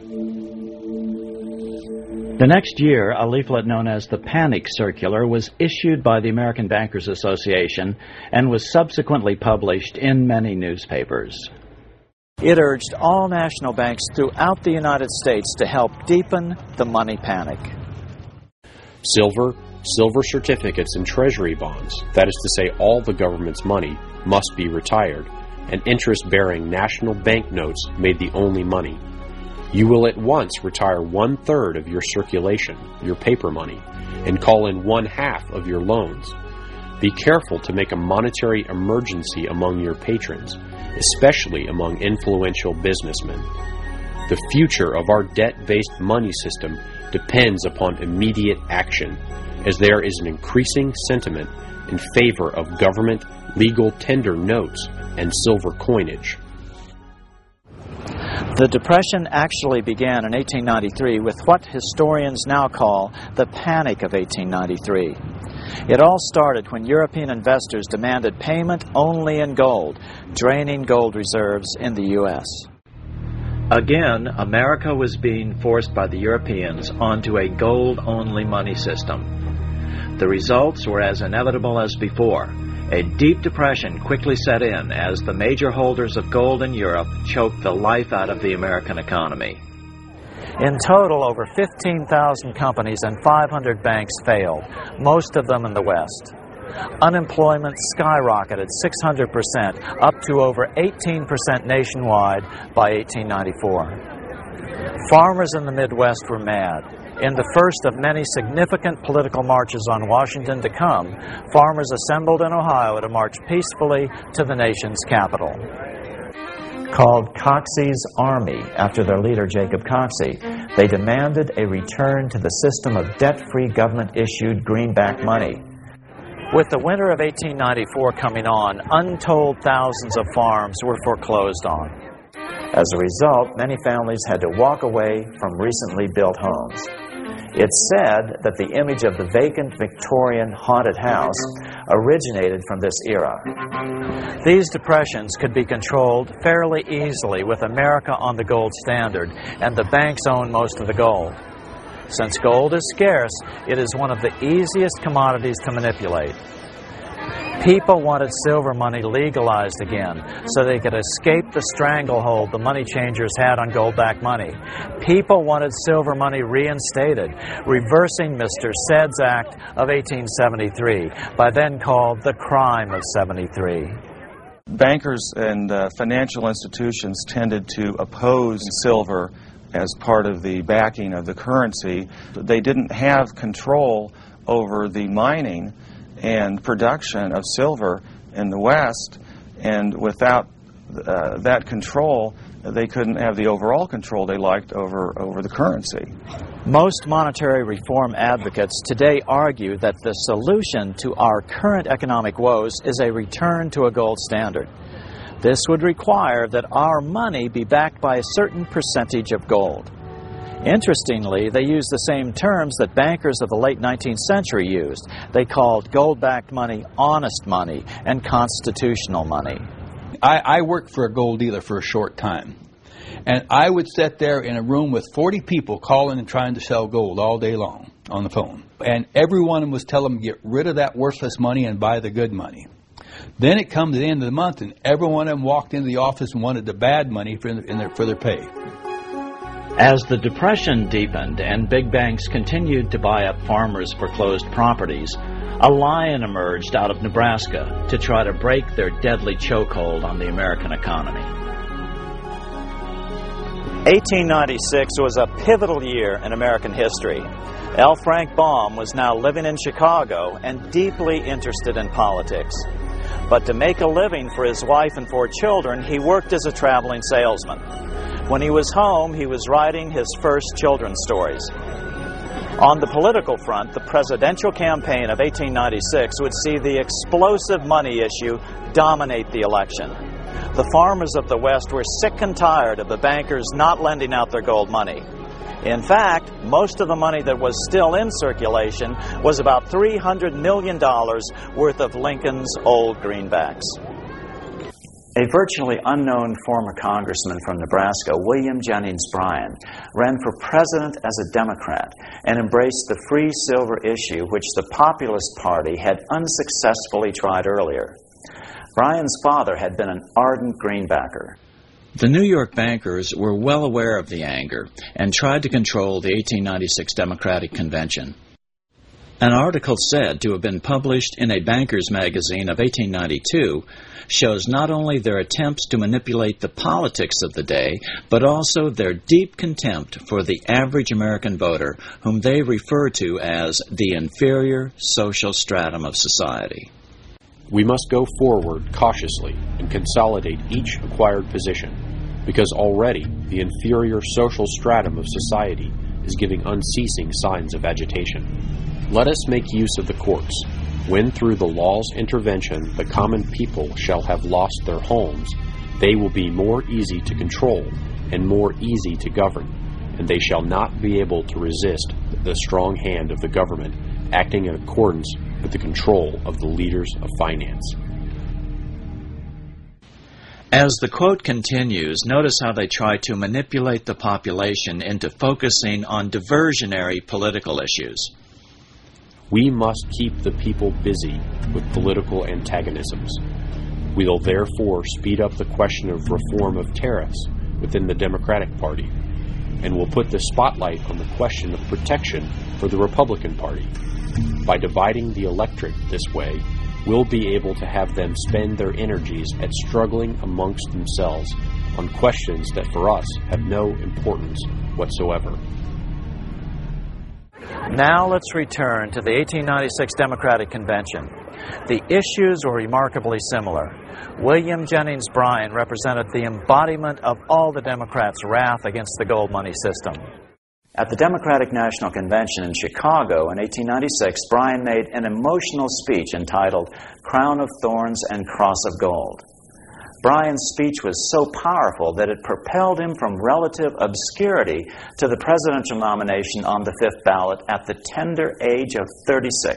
The next year, a leaflet known as the Panic Circular was issued by the American Bankers Association and was subsequently published in many newspapers. It urged all national banks throughout the United States to help deepen the money panic. Silver certificates, and treasury bonds, that is to say all the government's money, must be retired, and interest-bearing national banknotes made the only money. You will at once retire 1/3 of your circulation, your paper money, and call in 1/2 of your loans. Be careful to make a monetary emergency among your patrons, especially among influential businessmen. The future of our debt-based money system depends upon immediate action, as there is an increasing sentiment in favor of government legal tender notes and silver coinage. The Depression actually began in 1893 with what historians now call the Panic of 1893. It all started when European investors demanded payment only in gold, draining gold reserves in the U.S. Again, America was being forced by the Europeans onto a gold-only money system. The results were as inevitable as before. A deep depression quickly set in as the major holders of gold in Europe choked the life out of the American economy. In total, over 15,000 companies and 500 banks failed, most of them in the West. Unemployment skyrocketed 600%, up to over 18% nationwide by 1894. Farmers in the Midwest were mad. In the first of many significant political marches on Washington to come, farmers assembled in Ohio to march peacefully to the nation's capital. Called Coxey's Army, after their leader Jacob Coxey, they demanded a return to the system of debt-free government-issued greenback money. With the winter of 1894 coming on, untold thousands of farms were foreclosed on. As a result, many families had to walk away from recently built homes. It's said that the image of the vacant Victorian haunted house originated from this era. These depressions could be controlled fairly easily with America on the gold standard, and the banks own most of the gold. Since gold is scarce, it is one of the easiest commodities to manipulate. People wanted silver money legalized again so they could escape the stranglehold the money changers had on gold-backed money. People wanted silver money reinstated, reversing Mr. Said's Act of 1873, by then called the Crime of 73. Bankers and financial institutions tended to oppose silver as part of the backing of the currency. They didn't have control over the mining and production of silver in the West, and without that control, they couldn't have the overall control they liked over the currency. Most monetary reform advocates today argue that the solution to our current economic woes is a return to a gold standard. This would require that our money be backed by a certain percentage of gold. Interestingly, they use the same terms that bankers of the late 19th century used. They called gold-backed money honest money and constitutional money. I worked for a gold dealer for a short time, and I would sit there in a room with 40 people calling and trying to sell gold all day long on the phone. And every one of them was telling them to get rid of that worthless money and buy the good money. Then it comes to the end of the month, and every one of them walked into the office and wanted the bad money for their pay. As the Depression deepened and big banks continued to buy up farmers' foreclosed properties, a lion emerged out of Nebraska to try to break their deadly chokehold on the American economy. 1896 was a pivotal year in American history. L. Frank Baum was now living in Chicago and deeply interested in politics. But to make a living for his wife and 4 children, he worked as a traveling salesman. When he was home, he was writing his first children's stories. On the political front, the presidential campaign of 1896 would see the explosive money issue dominate the election. The farmers of the West were sick and tired of the bankers not lending out their gold money. In fact, most of the money that was still in circulation was about $300 million worth of Lincoln's old greenbacks. A virtually unknown former congressman from Nebraska, William Jennings Bryan, ran for president as a Democrat and embraced the free silver issue, which the Populist Party had unsuccessfully tried earlier. Bryan's father had been an ardent greenbacker. The New York bankers were well aware of the anger and tried to control the 1896 Democratic Convention. An article said to have been published in a banker's magazine of 1892 shows not only their attempts to manipulate the politics of the day, but also their deep contempt for the average American voter, whom they refer to as the inferior social stratum of society. We must go forward cautiously and consolidate each acquired position, because already the inferior social stratum of society is giving unceasing signs of agitation. Let us make use of the courts. When through the law's intervention the common people shall have lost their homes, they will be more easy to control and more easy to govern, and they shall not be able to resist the strong hand of the government acting in accordance with the control of the leaders of finance. As the quote continues, notice how they try to manipulate the population into focusing on diversionary political issues. We must keep the people busy with political antagonisms. We will therefore speed up the question of reform of tariffs within the Democratic Party, and will put the spotlight on the question of protection for the Republican Party. By dividing the electorate this way, we'll be able to have them spend their energies at struggling amongst themselves on questions that for us have no importance whatsoever. Now let's return to the 1896 Democratic Convention. The issues were remarkably similar. William Jennings Bryan represented the embodiment of all the Democrats' wrath against the gold money system. At the Democratic National Convention in Chicago in 1896, Bryan made an emotional speech entitled Crown of Thorns and Cross of Gold. Bryan's speech was so powerful that it propelled him from relative obscurity to the presidential nomination on the 5th ballot at the tender age of 36.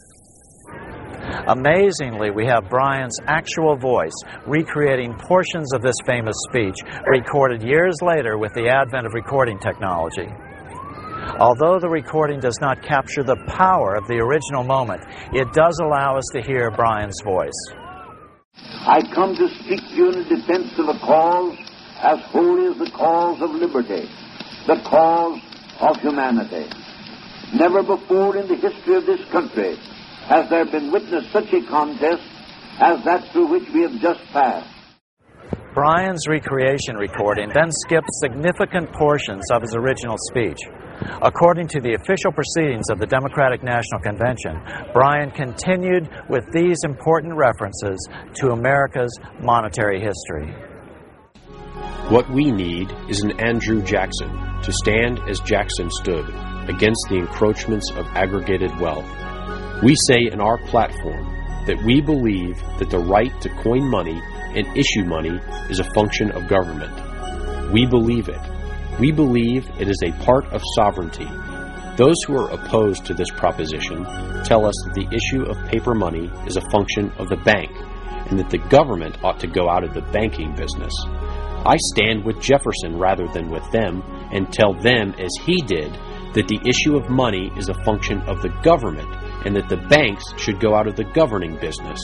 Amazingly, we have Bryan's actual voice recreating portions of this famous speech recorded years later with the advent of recording technology. Although the recording does not capture the power of the original moment, it does allow us to hear Bryan's voice. I come to speak to you in defense of a cause as holy as the cause of liberty, the cause of humanity. Never before in the history of this country has there been witnessed such a contest as that through which we have just passed. Bryan's recreation recording then skipped significant portions of his original speech. According to the official proceedings of the Democratic National Convention, Bryan continued with these important references to America's monetary history. What we need is an Andrew Jackson to stand as Jackson stood against the encroachments of aggregated wealth. We say in our platform that we believe that the right to coin money and issue money is a function of government. We believe it. We believe it is a part of sovereignty. Those who are opposed to this proposition tell us that the issue of paper money is a function of the bank and that the government ought to go out of the banking business. I stand with Jefferson rather than with them and tell them, as he did, that the issue of money is a function of the government and that the banks should go out of the governing business.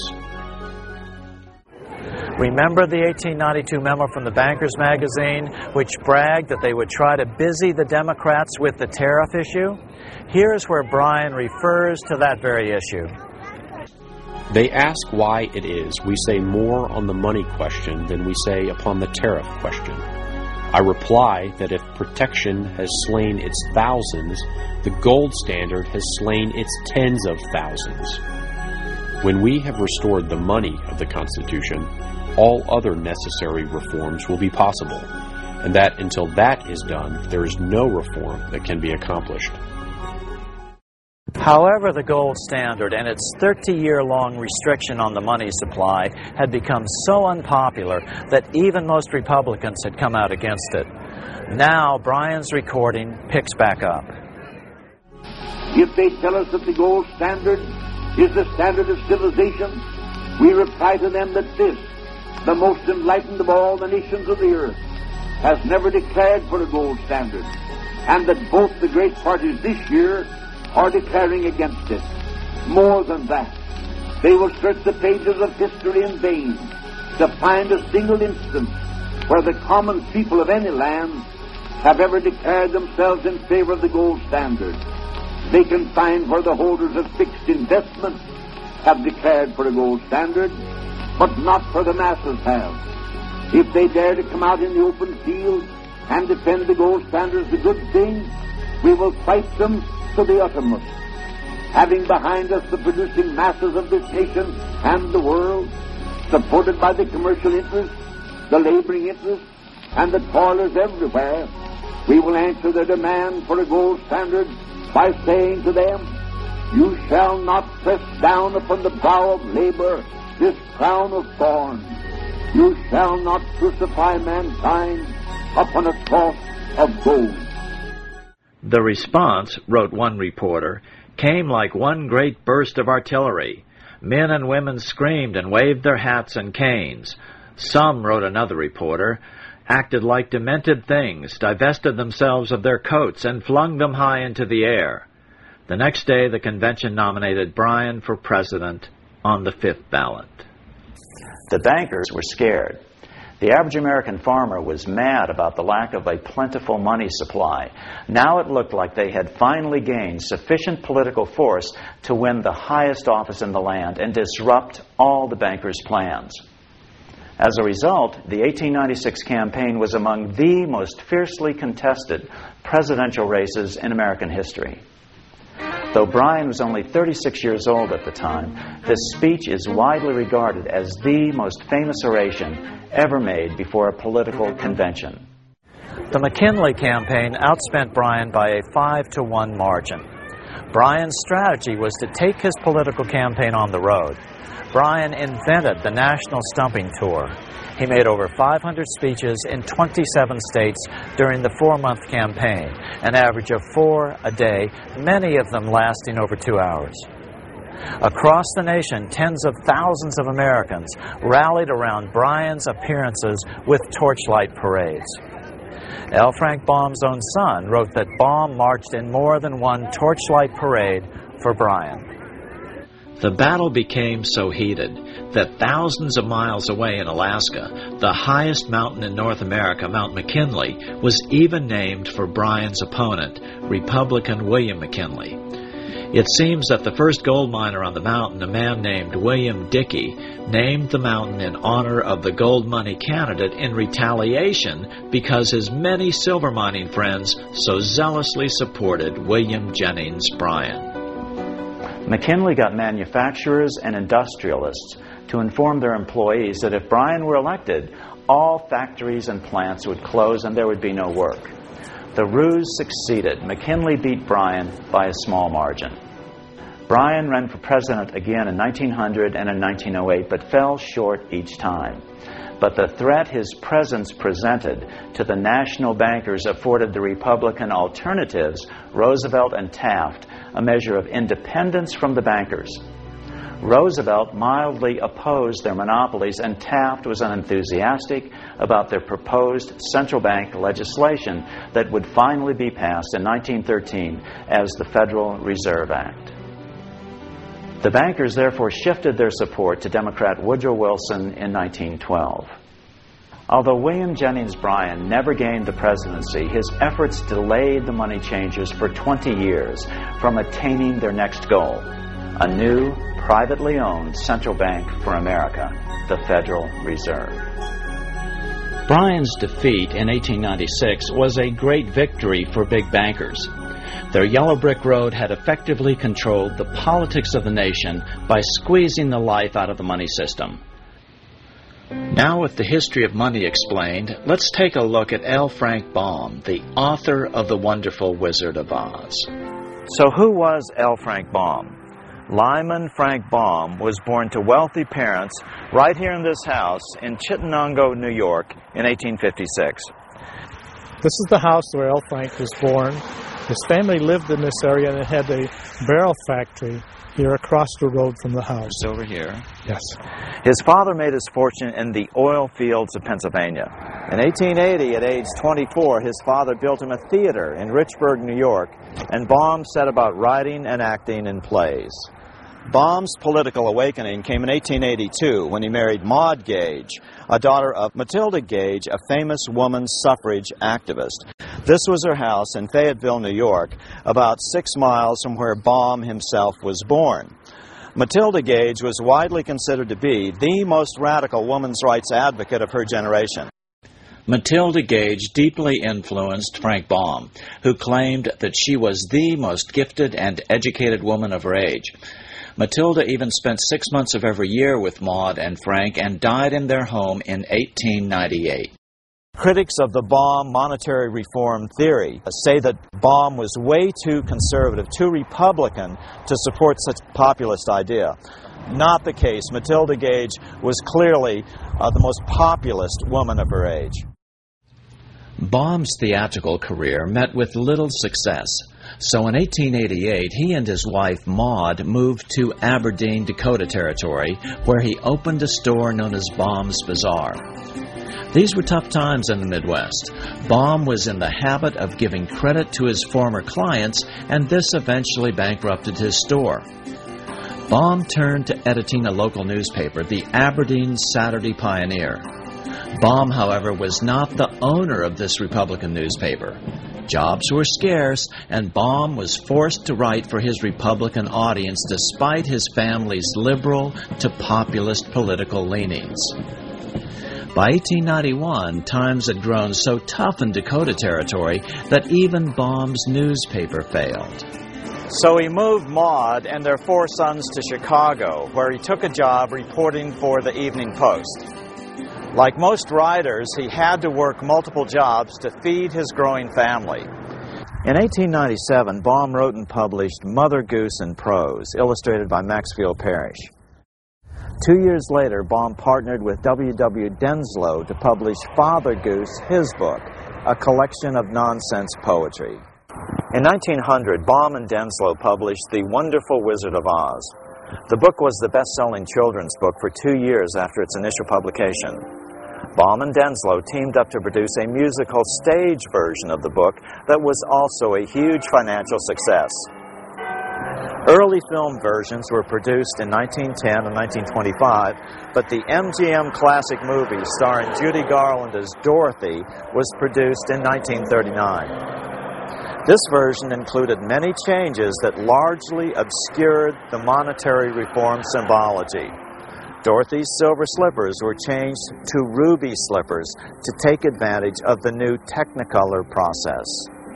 Remember the 1892 memo from the Bankers magazine, which bragged that they would try to busy the Democrats with the tariff issue? Here's where Bryan refers to that very issue. They ask why it is we say more on the money question than we say upon the tariff question. I reply that if protection has slain its thousands, the gold standard has slain its tens of thousands. When we have restored the money of the Constitution, all other necessary reforms will be possible, and that until that is done, there is no reform that can be accomplished. However, the gold standard and its 30-year-long restriction on the money supply had become so unpopular that even most Republicans had come out against it. Now, Bryan's recording picks back up. If they tell us that the gold standard is the standard of civilization, we reply to them that this, the most enlightened of all the nations of the earth, has never declared for a gold standard, and that both the great parties this year are declaring against it. More than that, they will search the pages of history in vain to find a single instance where the common people of any land have ever declared themselves in favor of the gold standard. They can find where the holders of fixed investments have declared for a gold standard, but not where the masses have. If they dare to come out in the open field and defend the gold standard as a good thing, we will fight them to the uttermost. Having behind us the producing masses of this nation and the world, supported by the commercial interests, the laboring interests, and the toilers everywhere, we will answer their demand for a gold standard by saying to them, you shall not press down upon the brow of labor this crown of thorns. You shall not crucify mankind upon a cross of gold. The response, wrote one reporter, came like one great burst of artillery. Men and women screamed and waved their hats and canes. Some, wrote another reporter, acted like demented things, divested themselves of their coats and flung them high into the air. The next day, the convention nominated Bryan for president on the 5th ballot. The bankers were scared. The average American farmer was mad about the lack of a plentiful money supply. Now it looked like they had finally gained sufficient political force to win the highest office in the land and disrupt all the bankers' plans. As a result, the 1896 campaign was among the most fiercely contested presidential races in American history. Though Bryan was only 36 years old at the time, this speech is widely regarded as the most famous oration ever made before a political convention. The McKinley campaign outspent Bryan by a 5-to-1 margin. Bryan's strategy was to take his political campaign on the road. Bryan invented the National Stumping Tour. He made over 500 speeches in 27 states during the 4-month campaign, an average of 4 a day, many of them lasting over 2 hours. Across the nation, tens of thousands of Americans rallied around Bryan's appearances with torchlight parades. L. Frank Baum's own son wrote that Baum marched in more than one torchlight parade for Bryan. The battle became so heated that thousands of miles away in Alaska, the highest mountain in North America, Mount McKinley, was even named for Bryan's opponent, Republican William McKinley. It seems that the first gold miner on the mountain, a man named William Dickey, named the mountain in honor of the gold money candidate in retaliation because his many silver mining friends so zealously supported William Jennings Bryan. McKinley got manufacturers and industrialists to inform their employees that if Bryan were elected, all factories and plants would close and there would be no work. The ruse succeeded. McKinley beat Bryan by a small margin. Bryan ran for president again in 1900 and in 1908, but fell short each time. But the threat his presence presented to the national bankers afforded the Republican alternatives, Roosevelt and Taft, a measure of independence from the bankers. Roosevelt mildly opposed their monopolies, and Taft was unenthusiastic about their proposed central bank legislation that would finally be passed in 1913 as the Federal Reserve Act. The bankers therefore shifted their support to Democrat Woodrow Wilson in 1912. Although William Jennings Bryan never gained the presidency, his efforts delayed the money changers for 20 years from attaining their next goal, a new, privately owned central bank for America, the Federal Reserve. Bryan's defeat in 1896 was a great victory for big bankers. Their yellow brick road had effectively controlled the politics of the nation by squeezing the life out of the money system. Now, with the history of money explained, let's take a look at L. Frank Baum, the author of The Wonderful Wizard of Oz. So who was L. Frank Baum? Lyman Frank Baum was born to wealthy parents right here in this house in Chittenango, New York in 1856. This is the house where L. Frank was born. His family lived in this area and it had a barrel factory here across the road from the house. It's over here. Yes. His father made his fortune in the oil fields of Pennsylvania. In 1880, at age 24, his father built him a theater in Richburg, New York, and Baum set about writing and acting in plays. Baum's political awakening came in 1882 when he married Maud Gage, a daughter of Matilda Gage, a famous woman's suffrage activist. This was her house in Fayetteville, New York, about 6 miles from where Baum himself was born. Matilda Gage was widely considered to be the most radical women's rights advocate of her generation. Matilda Gage deeply influenced Frank Baum, who claimed that she was the most gifted and educated woman of her age. Matilda even spent 6 months of every year with Maud and Frank and died in their home in 1898. Critics of the Baum monetary reform theory say that Baum was way too conservative, too Republican to support such a populist idea. Not the case. Matilda Gage was clearly the most populist woman of her age. Baum's theatrical career met with little success, so in 1888 he and his wife Maud moved to Aberdeen, Dakota Territory, where he opened a store known as Baum's Bazaar. These were tough times in the Midwest. Baum was in the habit of giving credit to his former clients, and this eventually bankrupted his store. Baum turned to editing a local newspaper, the Aberdeen Saturday Pioneer. Baum, however, was not the owner of this Republican newspaper. Jobs were scarce, and Baum was forced to write for his Republican audience despite his family's liberal to populist political leanings. By 1891, times had grown so tough in Dakota Territory that even Baum's newspaper failed. So he moved Maud and their 4 sons to Chicago, where he took a job reporting for the Evening Post. Like most writers, he had to work multiple jobs to feed his growing family. In 1897, Baum wrote and published Mother Goose in Prose, illustrated by Maxfield Parrish. 2 years later, Baum partnered with W.W. Denslow to publish Father Goose, his book, a collection of nonsense poetry. In 1900, Baum and Denslow published The Wonderful Wizard of Oz. The book was the best-selling children's book for 2 years after its initial publication. Baum and Denslow teamed up to produce a musical stage version of the book that was also a huge financial success. Early film versions were produced in 1910 and 1925, but the MGM classic movie starring Judy Garland as Dorothy was produced in 1939. This version included many changes that largely obscured the monetary reform symbology. Dorothy's silver slippers were changed to ruby slippers to take advantage of the new Technicolor process.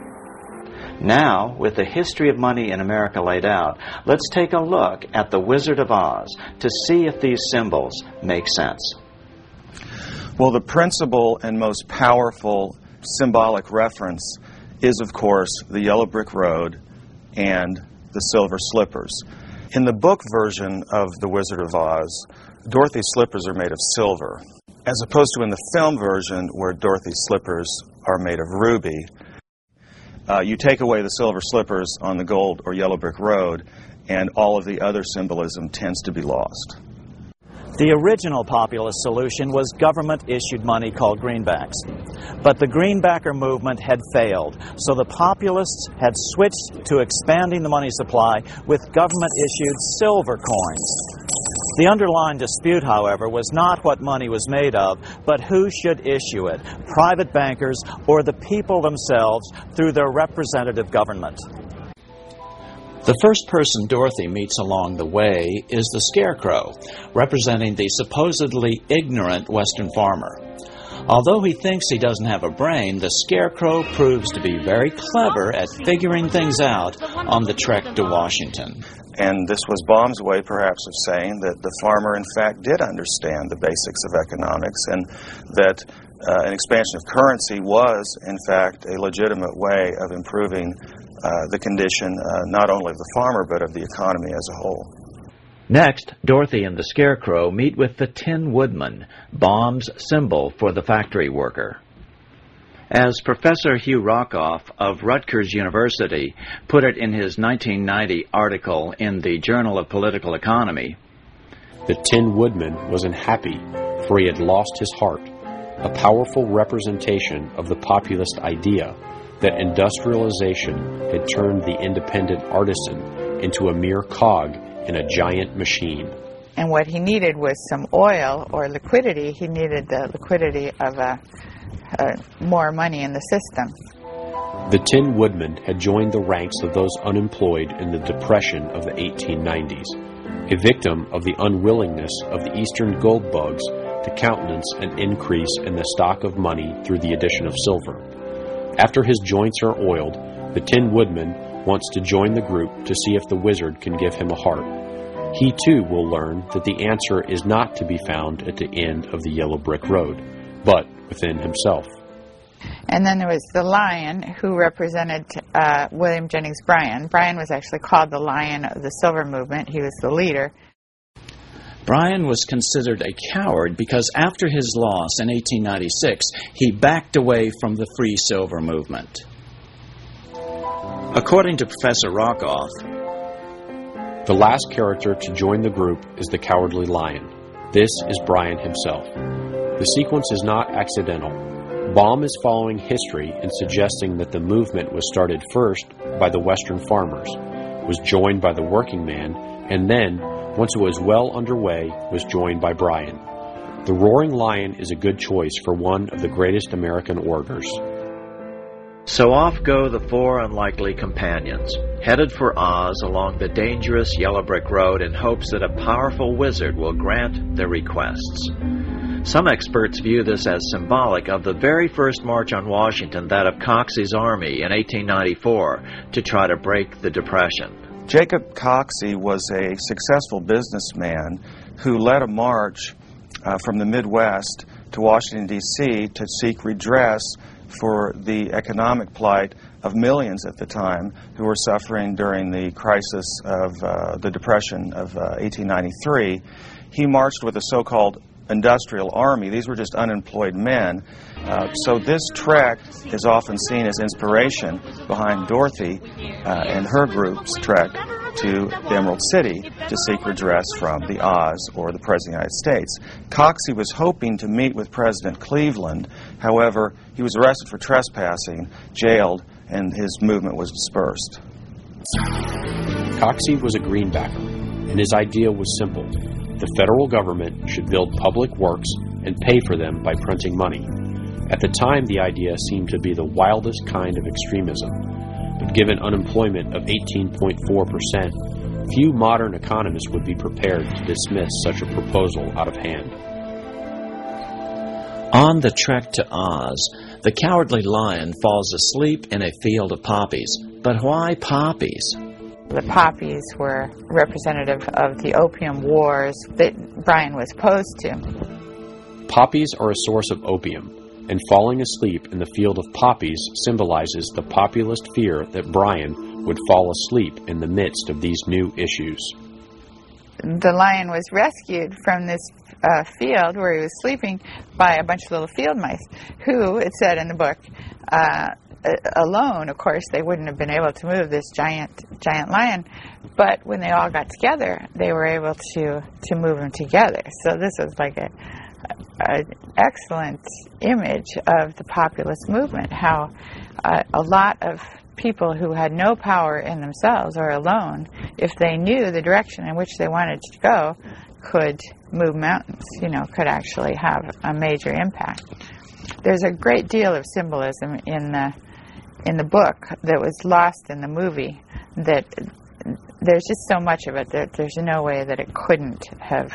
Now, with the history of money in America laid out, let's take a look at the Wizard of Oz to see if these symbols make sense. Well, the principal and most powerful symbolic reference is, of course, the yellow brick road and the silver slippers. In the book version of The Wizard of Oz, Dorothy's slippers are made of silver, as opposed to in the film version where Dorothy's slippers are made of ruby. You take away the silver slippers on the gold or yellow brick road, and all of the other symbolism tends to be lost. The original populist solution was government-issued money called greenbacks. But the greenbacker movement had failed, so the populists had switched to expanding the money supply with government-issued silver coins. The underlying dispute, however, was not what money was made of, but who should issue it, private bankers or the people themselves through their representative government. The first person Dorothy meets along the way is the Scarecrow, representing the supposedly ignorant Western farmer. Although he thinks he doesn't have a brain, the Scarecrow proves to be very clever at figuring things out on the trek to Washington. And this was Baum's way, perhaps, of saying that the farmer, in fact, did understand the basics of economics, and that an expansion of currency was, in fact, a legitimate way of improving the condition not only of the farmer, but of the economy as a whole. Next, Dorothy and the Scarecrow meet with the Tin Woodman, Baum's symbol for the factory worker. As Professor Hugh Rockoff of Rutgers University put it in his 1990 article in the Journal of Political Economy, the Tin Woodman was unhappy, for he had lost his heart, a powerful representation of the populist idea that industrialization had turned the independent artisan into a mere cog in a giant machine. And what he needed was some oil or liquidity. He needed the liquidity of more money in the system. The Tin Woodman had joined the ranks of those unemployed in the Depression of the 1890s, a victim of the unwillingness of the Eastern gold bugs to countenance an increase in the stock of money through the addition of silver. After his joints are oiled, the Tin Woodman wants to join the group to see if the wizard can give him a heart. He too will learn that the answer is not to be found at the end of the yellow brick road, but within himself. And then there was the Lion, who represented William Jennings Bryan. Bryan was actually called the Lion of the Silver Movement. He was the leader. Bryan was considered a coward because after his loss in 1896, he backed away from the Free Silver movement. According to Professor Rockoff, the last character to join the group is the Cowardly Lion. This is Bryan himself. The sequence is not accidental. Baum is following history and suggesting that the movement was started first by the Western farmers, was joined by the working man, and then, once it was well underway, was joined by Bryan. The Roaring Lion is a good choice for one of the greatest American orators. So off go the four unlikely companions, headed for Oz along the dangerous yellow brick road in hopes that a powerful wizard will grant their requests. Some experts view this as symbolic of the very first march on Washington, that of Coxey's army in 1894, to try to break the Depression. Jacob Coxey was a successful businessman who led a march from the Midwest to Washington, D.C. to seek redress for the economic plight of millions at the time who were suffering during the crisis of the Depression of 1893. He marched with a so-called industrial army. These were just unemployed men. So this trek is often seen as inspiration behind Dorothy and her group's trek to the Emerald City to seek redress from the Oz, or the President of the United States. Coxey was hoping to meet with President Cleveland. However, he was arrested for trespassing, jailed, and his movement was dispersed. Coxey was a greenbacker, and his idea was simple. The federal government should build public works and pay for them by printing money. At the time, the idea seemed to be the wildest kind of extremism, but given unemployment of 18.4%, few modern economists would be prepared to dismiss such a proposal out of hand. On the trek to Oz, the Cowardly Lion falls asleep in a field of poppies. But why poppies? The poppies were representative of the opium wars that Bryan was opposed to. Poppies are a source of opium, and falling asleep in the field of poppies symbolizes the populist fear that Bryan would fall asleep in the midst of these new issues. The lion was rescued from this field where he was sleeping by a bunch of little field mice who, it said in the book, alone, of course, they wouldn't have been able to move this giant lion, but when they all got together, they were able to move him together. So this was like an excellent image of the populist movement, how a lot of people who had no power in themselves or alone, if they knew the direction in which they wanted to go, could move mountains, could actually have a major impact. There's a great deal of symbolism in the book that was lost in the movie, that there's just so much of it that there's no way that it couldn't have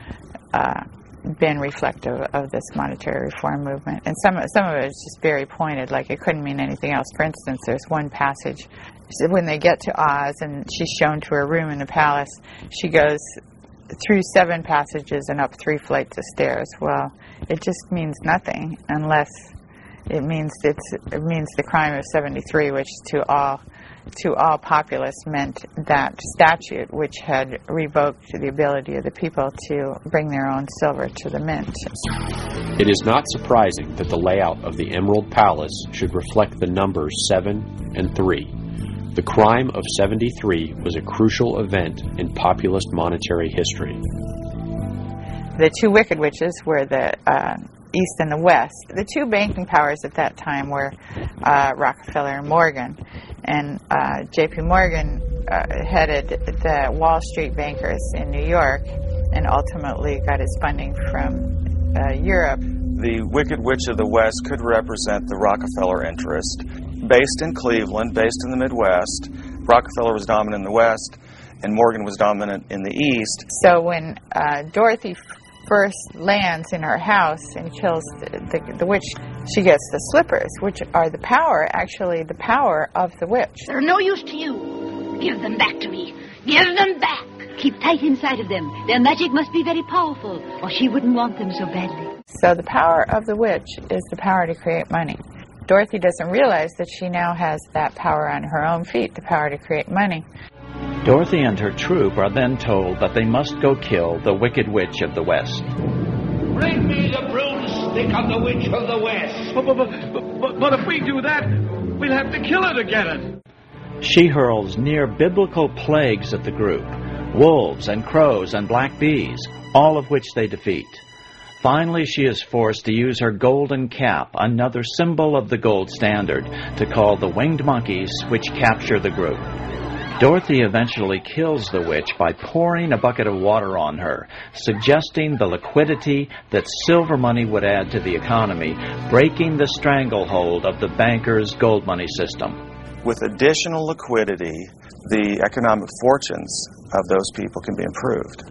been reflective of this monetary reform movement. And some of it is just very pointed, like it couldn't mean anything else. For instance, there's one passage when they get to Oz and she's shown to her room in the palace, she goes through 7 passages and up 3 flights of stairs. Well, it just means nothing unless it means the crime of 73, which to all populists meant that statute which had revoked the ability of the people to bring their own silver to the mint. It is not surprising that the layout of the Emerald Palace should reflect the numbers 7 and 3. The crime of 73 was a crucial event in populist monetary history. The 2 wicked witches were the East and the West. The 2 banking powers at that time were Rockefeller and Morgan. And J.P. Morgan headed the Wall Street bankers in New York and ultimately got his funding from Europe. The Wicked Witch of the West could represent the Rockefeller interest. Based in Cleveland, based in the Midwest, Rockefeller was dominant in the West, and Morgan was dominant in the East. So when Dorothy first lands in her house and kills the witch, she gets the slippers, which are the power of the witch. They're no use to you. Give them back to me. Give them back. Keep tight inside of them. Their magic must be very powerful, or she wouldn't want them so badly. So the power of the witch is the power to create money. Dorothy doesn't realize that she now has that power on her own feet, the power to create money. Dorothy and her troop are then told that they must go kill the Wicked Witch of the West. Bring me the broomstick of the Witch of the West. But if we do that, we'll have to kill her to get it. She hurls near-biblical plagues at the group, wolves and crows and black bees, all of which they defeat. Finally, she is forced to use her golden cap, another symbol of the gold standard, to call the winged monkeys, which capture the group. Dorothy eventually kills the witch by pouring a bucket of water on her, suggesting the liquidity that silver money would add to the economy, breaking the stranglehold of the bankers' gold money system. With additional liquidity, the economic fortunes of those people can be improved.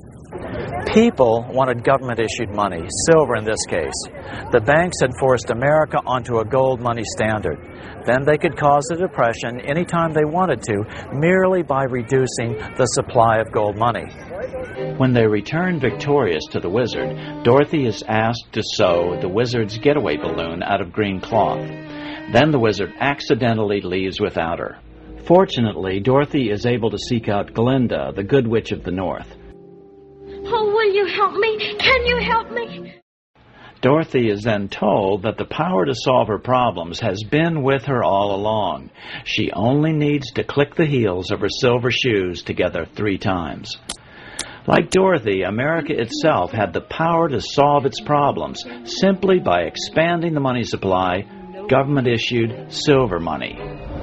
People wanted government-issued money, silver in this case. The banks had forced America onto a gold money standard. Then they could cause a depression anytime they wanted to, merely by reducing the supply of gold money. When they return victorious to the wizard, Dorothy is asked to sew the wizard's getaway balloon out of green cloth. Then the wizard accidentally leaves without her. Fortunately, Dorothy is able to seek out Glinda, the Good Witch of the North. Oh, will you help me? Can you help me? Dorothy is then told that the power to solve her problems has been with her all along. She only needs to click the heels of her silver shoes together 3 times. Like Dorothy, America itself had the power to solve its problems simply by expanding the money supply, government-issued silver money.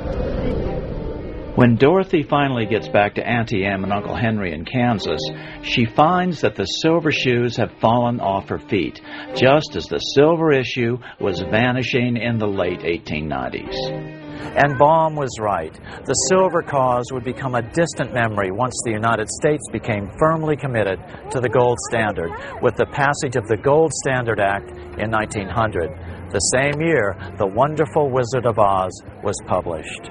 When Dorothy finally gets back to Auntie Em and Uncle Henry in Kansas, she finds that the silver shoes have fallen off her feet, just as the silver issue was vanishing in the late 1890s. And Baum was right. The silver cause would become a distant memory once the United States became firmly committed to the gold standard with the passage of the Gold Standard Act in 1900. The same year, The Wonderful Wizard of Oz was published.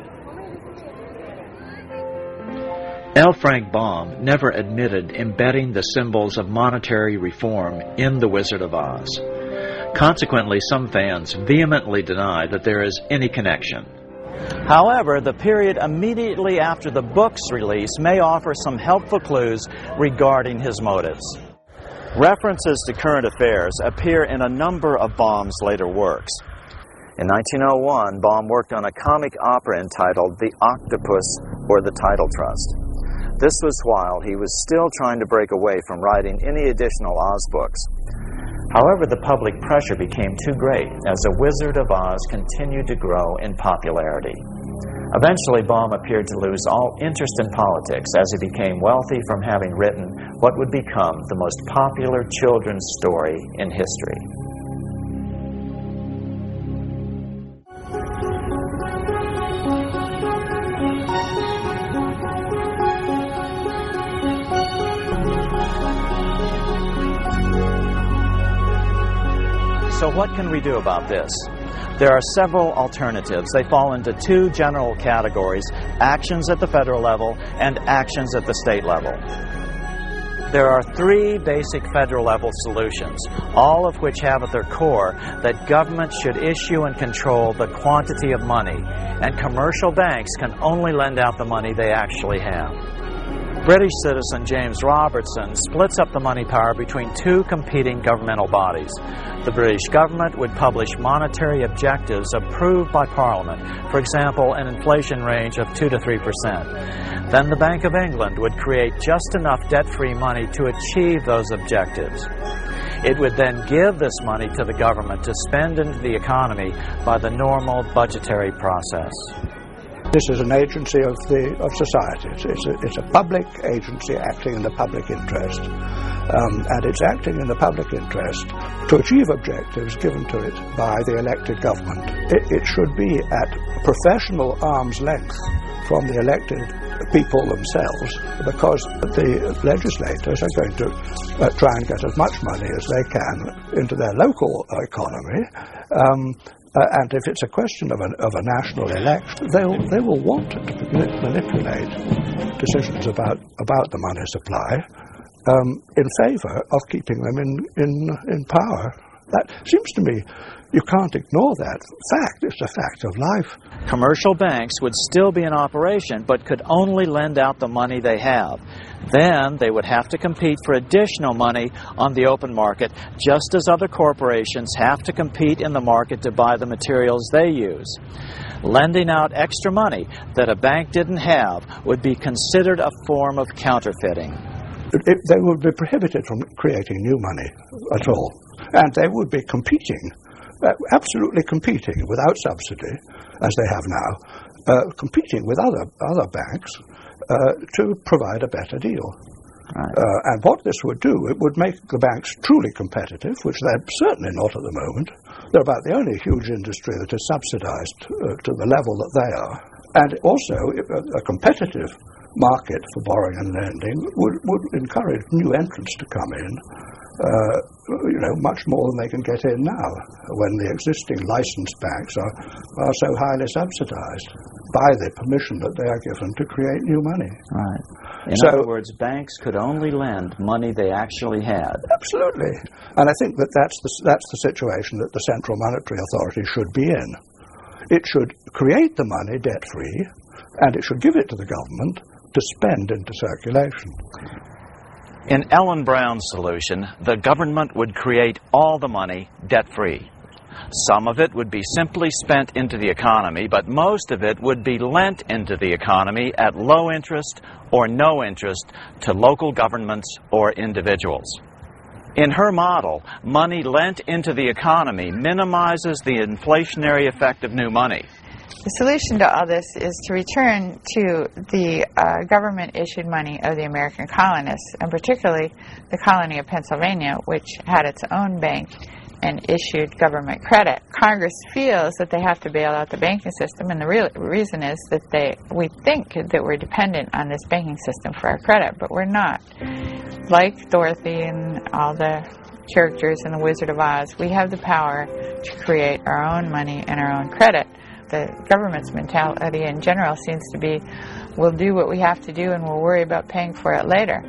L. Frank Baum never admitted embedding the symbols of monetary reform in The Wizard of Oz. Consequently, some fans vehemently deny that there is any connection. However, the period immediately after the book's release may offer some helpful clues regarding his motives. References to current affairs appear in a number of Baum's later works. In 1901, Baum worked on a comic opera entitled The Octopus or the Title Trust. This was while he was still trying to break away from writing any additional Oz books. However, the public pressure became too great as The Wizard of Oz continued to grow in popularity. Eventually, Baum appeared to lose all interest in politics as he became wealthy from having written what would become the most popular children's story in history. So what can we do about this? There are several alternatives. They fall into 2 general categories: actions at the federal level and actions at the state level. There are 3 basic federal level solutions, all of which have at their core that government should issue and control the quantity of money, and commercial banks can only lend out the money they actually have. British citizen James Robertson splits up the money power between 2 competing governmental bodies. The British government would publish monetary objectives approved by Parliament, for example, an inflation range of 2 to 3%. Then the Bank of England would create just enough debt-free money to achieve those objectives. It would then give this money to the government to spend into the economy by the normal budgetary process. This is an agency of society. It's a public agency acting in the public interest, and it's acting in the public interest to achieve objectives given to it by the elected government. It should be at professional arm's length from the elected people themselves, because the legislators are going to try and get as much money as they can into their local economy. And if it's a question of a national election, they will want to manipulate decisions about the money supply in favour of keeping them in power. That seems to me you can't ignore that fact. It's a fact of life. Commercial banks would still be in operation, but could only lend out the money they have. Then they would have to compete for additional money on the open market, just as other corporations have to compete in the market to buy the materials they use. Lending out extra money that a bank didn't have would be considered a form of counterfeiting. They would be prohibited from creating new money at all. And they would be competing, absolutely competing without subsidy, as they have now, competing with other banks to provide a better deal. Right. And what this would do, it would make the banks truly competitive, which they're certainly not at the moment. They're about the only huge industry that is subsidized to the level that they are. And also, a competitive market for borrowing and lending would encourage new entrants to come in, much more than they can get in now, when the existing licensed banks are so highly subsidized by the permission that they are given to create new money. Right. In other words, banks could only lend money they actually had. Absolutely. And I think that's the situation that the Central Monetary Authority should be in. It should create the money debt-free, and it should give it to the government to spend into circulation. In Ellen Brown's solution, the government would create all the money debt-free. Some of it would be simply spent into the economy, but most of it would be lent into the economy at low interest or no interest to local governments or individuals. In her model, money lent into the economy minimizes the inflationary effect of new money. The solution to all this is to return to the government-issued money of the American colonists, and particularly the colony of Pennsylvania, which had its own bank and issued government credit. Congress feels that they have to bail out the banking system, and the real reason is that we think that we're dependent on this banking system for our credit, but we're not. Like Dorothy and all the characters in The Wizard of Oz, we have the power to create our own money and our own credit. The government's mentality in general seems to be, we'll do what we have to do and we'll worry about paying for it later.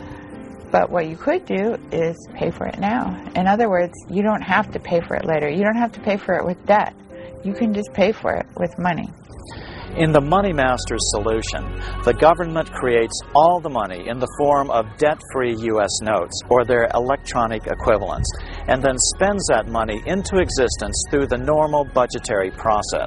But what you could do is pay for it now. In other words, you don't have to pay for it later. You don't have to pay for it with debt. You can just pay for it with money. In the Money Masters solution, the government creates all the money in the form of debt-free U.S. notes or their electronic equivalents, and then spends that money into existence through the normal budgetary process.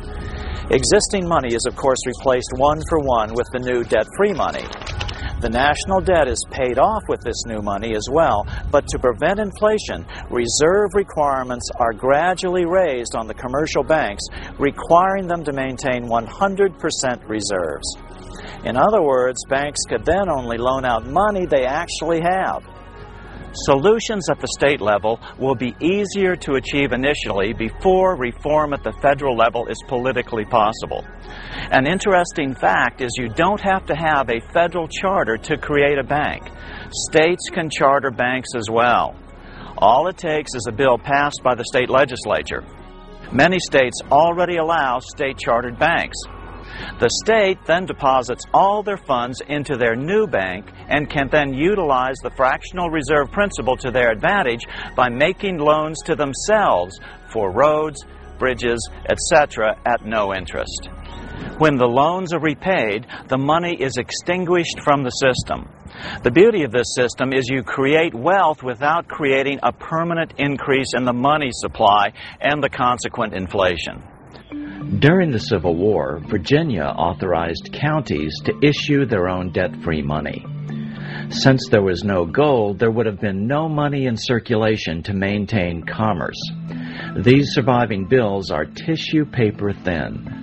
Existing money is, of course, replaced one for one with the new debt-free money. The national debt is paid off with this new money as well, but to prevent inflation, reserve requirements are gradually raised on the commercial banks, requiring them to maintain 100% reserves. In other words, banks could then only loan out money they actually have. Solutions at the state level will be easier to achieve initially before reform at the federal level is politically possible. An interesting fact is you don't have to have a federal charter to create a bank. States can charter banks as well. All it takes is a bill passed by the state legislature. Many states already allow state-chartered banks. The state then deposits all their funds into their new bank and can then utilize the fractional reserve principle to their advantage by making loans to themselves for roads, bridges, etc. at no interest. When the loans are repaid, the money is extinguished from the system. The beauty of this system is you create wealth without creating a permanent increase in the money supply and the consequent inflation. During the Civil War, Virginia authorized counties to issue their own debt-free money. Since there was no gold, there would have been no money in circulation to maintain commerce. These surviving bills are tissue paper thin.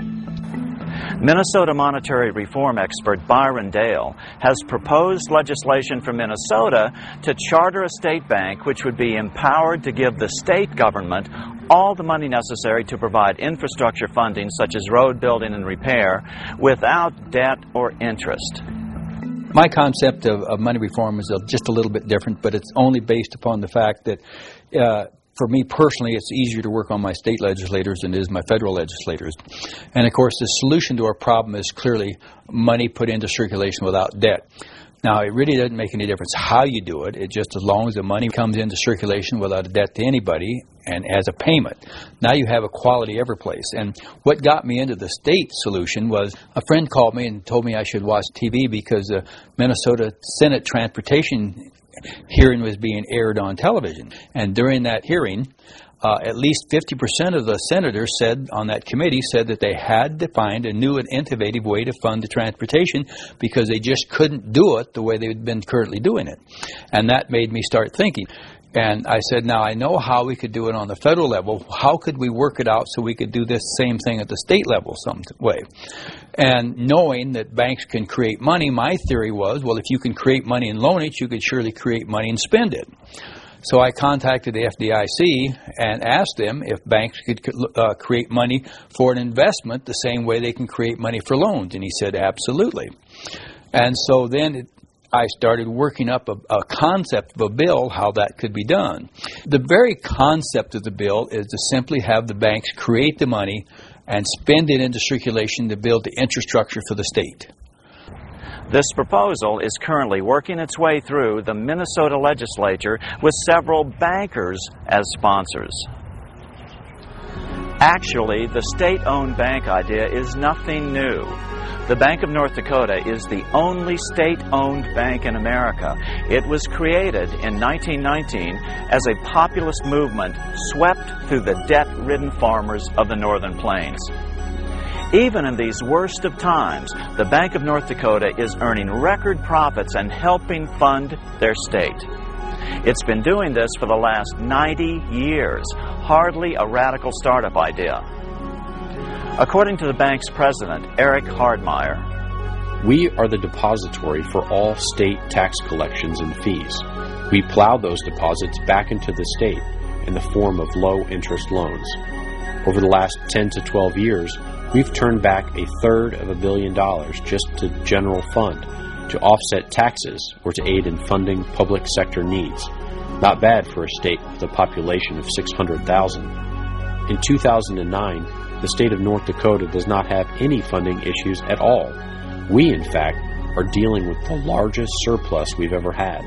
Minnesota monetary reform expert Byron Dale has proposed legislation for Minnesota to charter a state bank which would be empowered to give the state government all the money necessary to provide infrastructure funding such as road building and repair without debt or interest. My concept of money reform is just a little bit different, but it's only based upon the fact that for me personally, it's easier to work on my state legislators than it is my federal legislators. And of course, the solution to our problem is clearly money put into circulation without debt. Now, it really doesn't make any difference how you do it. It's just as long as the money comes into circulation without a debt to anybody and as a payment. Now you have equality every place. And what got me into the state solution was a friend called me and told me I should watch TV because the Minnesota Senate Transportation hearing was being aired on television. And during that hearing, at least 50% of the senators said on that committee said that they had to find a new and innovative way to fund the transportation because they just couldn't do it the way they had been currently doing it. And that made me start thinking. And I said, now I know how we could do it on the federal level. How could we work it out so we could do this same thing at the state level some way? And knowing that banks can create money, my theory was, well, if you can create money and loan it, you could surely create money and spend it. So I contacted the FDIC and asked them if banks could create money for an investment the same way they can create money for loans. And he said, absolutely. And so then I started working up a concept of a bill, how that could be done. The very concept of the bill is to simply have the banks create the money and spend it into circulation to build the infrastructure for the state. This proposal is currently working its way through the Minnesota legislature with several bankers as sponsors. Actually, the state-owned bank idea is nothing new. The Bank of North Dakota is the only state-owned bank in America. It was created in 1919 as a populist movement swept through the debt-ridden farmers of the Northern Plains. Even in these worst of times, the Bank of North Dakota is earning record profits and helping fund their state. It's been doing this for the last 90 years. Hardly a radical startup idea. According to the bank's president, Eric Hardmeyer, we are the depository for all state tax collections and fees. We plow those deposits back into the state in the form of low-interest loans. Over the last 10 to 12 years, we've turned back $1/3 billion just to general fund, to offset taxes or to aid in funding public sector needs. Not bad for a state with a population of 600,000. In 2009, the state of North Dakota does not have any funding issues at all. We, in fact, are dealing with the largest surplus we've ever had.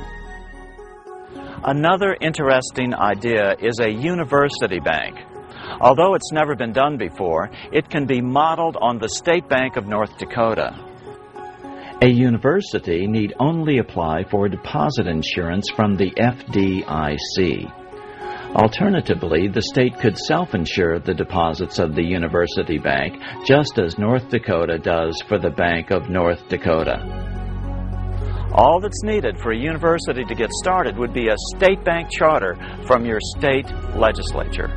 Another interesting idea is a university bank. Although it's never been done before, it can be modeled on the State Bank of North Dakota. A university need only apply for deposit insurance from the FDIC. Alternatively, the state could self-insure the deposits of the university bank, just as North Dakota does for the Bank of North Dakota. All that's needed for a university to get started would be a state bank charter from your state legislature.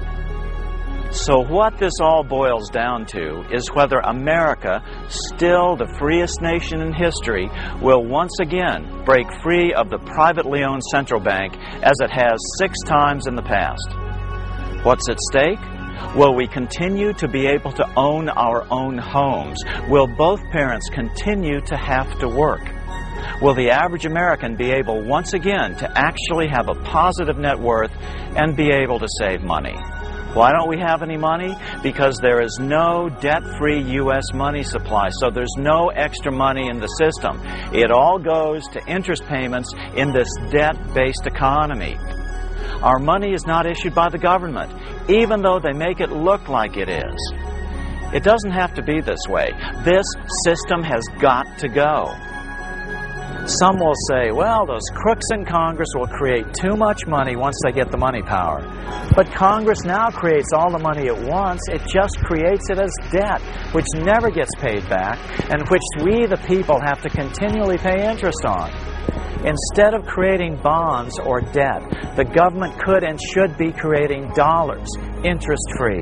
So what this all boils down to is whether America, still the freest nation in history, will once again break free of the privately owned central bank as it has 6 times in the past. What's at stake? Will we continue to be able to own our own homes? Will both parents continue to have to work? Will the average American be able once again to actually have a positive net worth and be able to save money? Why don't we have any money? Because there is no debt-free U.S. money supply, so there's no extra money in the system. It all goes to interest payments in this debt-based economy. Our money is not issued by the government, even though they make it look like it is. It doesn't have to be this way. This system has got to go. Some will say, well, those crooks in Congress will create too much money once they get the money power. But Congress now creates all the money at once. It just creates it as debt, which never gets paid back, and which we, the people, have to continually pay interest on. Instead of creating bonds or debt, the government could and should be creating dollars, interest-free.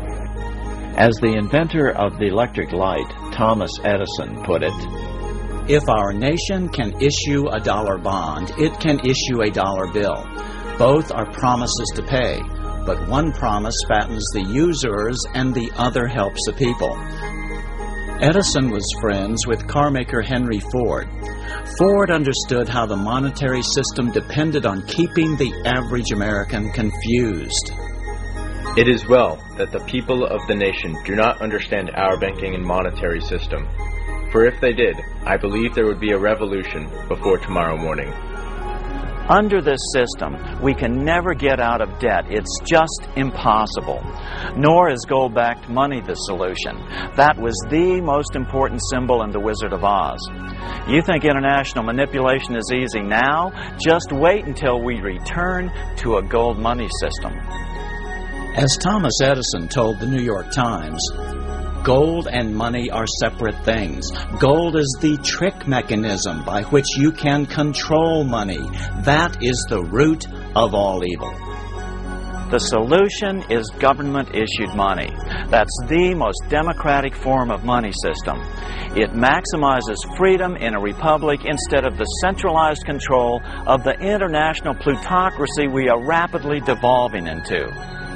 As the inventor of the electric light, Thomas Edison, put it, if our nation can issue a dollar bond, it can issue a dollar bill. Both are promises to pay, but one promise fattens the usurers and the other helps the people. Edison was friends with carmaker Henry Ford. Ford understood how the monetary system depended on keeping the average American confused. It is well that the people of the nation do not understand our banking and monetary system. For if they did, I believe there would be a revolution before tomorrow morning. Under this system, we can never get out of debt. It's just impossible. Nor is gold-backed money the solution. That was the most important symbol in The Wizard of Oz. You think international manipulation is easy now? Just wait until we return to a gold money system. As Thomas Edison told the New York Times, gold and money are separate things. Gold is the trick mechanism by which you can control money. That is the root of all evil. The solution is government-issued money. That's the most democratic form of money system. It maximizes freedom in a republic instead of the centralized control of the international plutocracy we are rapidly devolving into.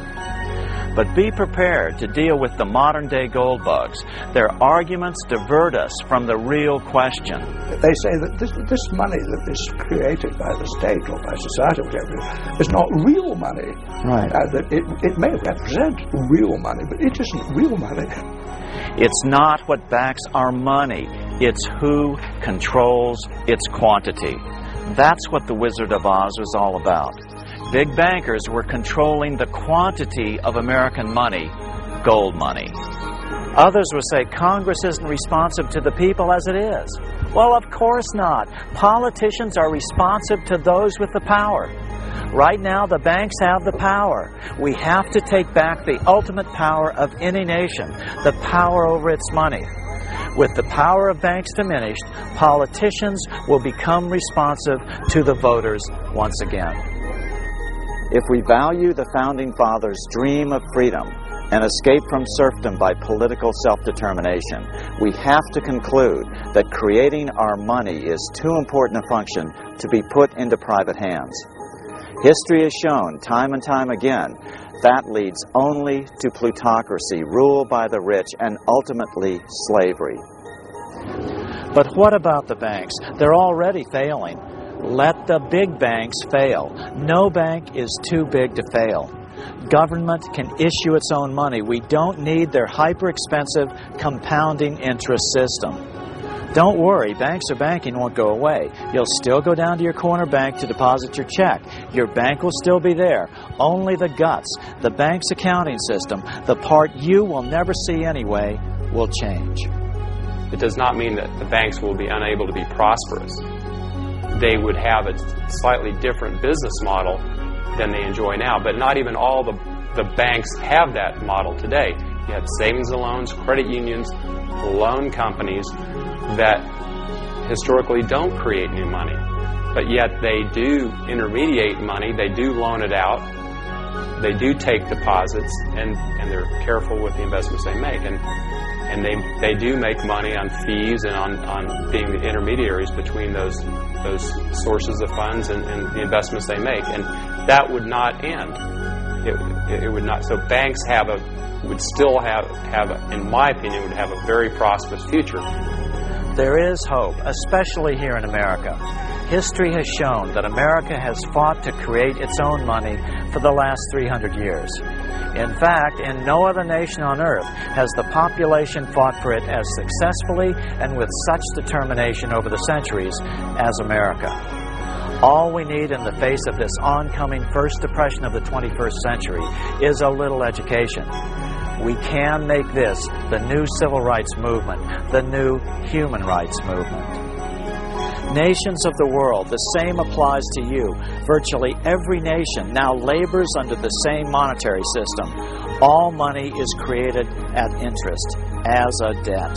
But be prepared to deal with the modern-day gold bugs. Their arguments divert us from the real question. They say that this money that is created by the state or by society or whatever is not real money. Right. That it may represent real money, but it isn't real money. It's not what backs our money. It's who controls its quantity. That's what The Wizard of Oz was all about. Big bankers were controlling the quantity of American money, gold money. Others will say Congress isn't responsive to the people as it is. Well, of course not. Politicians are responsive to those with the power. Right now, the banks have the power. We have to take back the ultimate power of any nation, the power over its money. With the power of banks diminished, politicians will become responsive to the voters once again. If we value the Founding Fathers' dream of freedom and escape from serfdom by political self-determination, we have to conclude that creating our money is too important a function to be put into private hands. History has shown time and time again that leads only to plutocracy, rule by the rich, and ultimately slavery. But what about the banks? They're already failing. Let the big banks fail. No bank is too big to fail. Government can issue its own money. We don't need their hyper-expensive compounding interest system. Don't worry, banks or banking won't go away. You'll still go down to your corner bank to deposit your check. Your bank will still be there. Only the guts, the bank's accounting system, the part you will never see anyway, will change. It does not mean that the banks will be unable to be prosperous. They would have a slightly different business model than they enjoy now, but not even all the banks have that model today. You have savings and loans, credit unions, loan companies that historically don't create new money, but yet they do intermediate money, they do loan it out, they do take deposits, and they're careful with the investments they make, and they do make money on fees and on being the intermediaries between those sources of funds and the investments they make, and that would not end. It would not. So banks would still have, in my opinion, would have a very prosperous future. There is hope, especially here in America. History has shown that America has fought to create its own money for the last 300 years. In fact, in no other nation on earth has the population fought for it as successfully and with such determination over the centuries as America. All we need in the face of this oncoming first depression of the 21st century is a little education. We can make this the new civil rights movement, the new human rights movement. Nations of the world, the same applies to you. Virtually every nation now labors under the same monetary system. All money is created at interest, as a debt.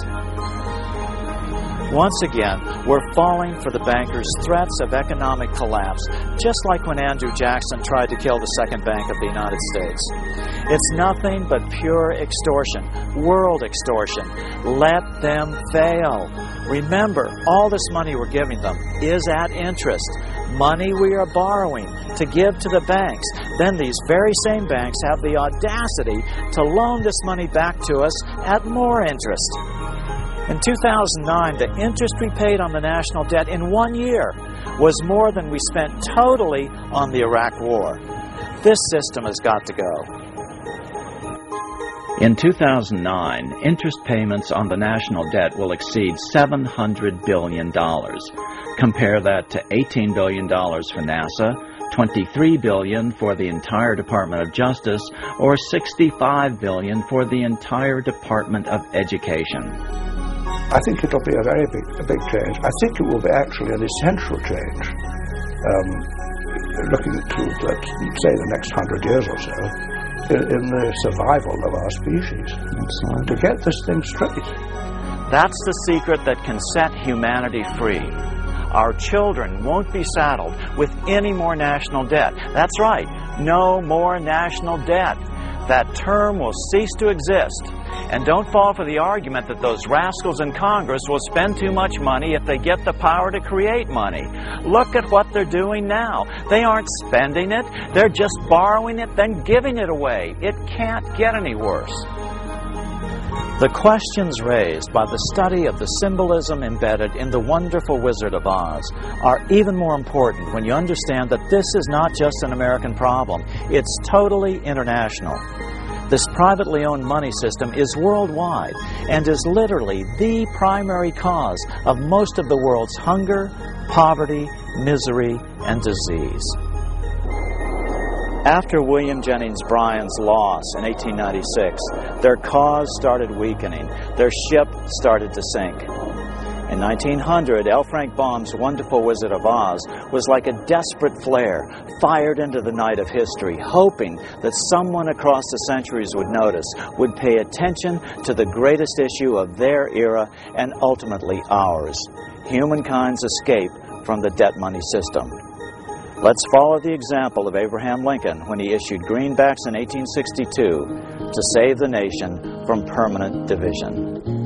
Once again, we're falling for the bankers' threats of economic collapse, just like when Andrew Jackson tried to kill the Second Bank of the United States. It's nothing but pure extortion, world extortion. Let them fail. Remember, all this money we're giving them is at interest. Money we are borrowing to give to the banks. Then these very same banks have the audacity to loan this money back to us at more interest. In 2009, the interest we paid on the national debt in 1 year was more than we spent totally on the Iraq War. This system has got to go. In 2009, interest payments on the national debt will exceed $700 billion. Compare that to $18 billion for NASA, $23 billion for the entire Department of Justice, or $65 billion for the entire Department of Education. I think it'll be a very big change. I think it will be actually an essential change. Looking to, let's say, the next 100 years or so, in the survival of our species. To get this thing straight. That's the secret that can set humanity free. Our children won't be saddled with any more national debt. That's right, no more national debt. That term will cease to exist. And don't fall for the argument that those rascals in Congress will spend too much money if they get the power to create money. Look at what they're doing now. They aren't spending it. They're just borrowing it, then giving it away. It can't get any worse. The questions raised by the study of the symbolism embedded in the wonderful Wizard of Oz are even more important when you understand that this is not just an American problem. It's totally international. This privately owned money system is worldwide and is literally the primary cause of most of the world's hunger, poverty, misery, and disease. After William Jennings Bryan's loss in 1896, their cause started weakening. Their ship started to sink. In 1900, L. Frank Baum's Wonderful Wizard of Oz was like a desperate flare fired into the night of history, hoping that someone across the centuries would notice, would pay attention to the greatest issue of their era and ultimately ours, humankind's escape from the debt money system. Let's follow the example of Abraham Lincoln when he issued greenbacks in 1862 to save the nation from permanent division.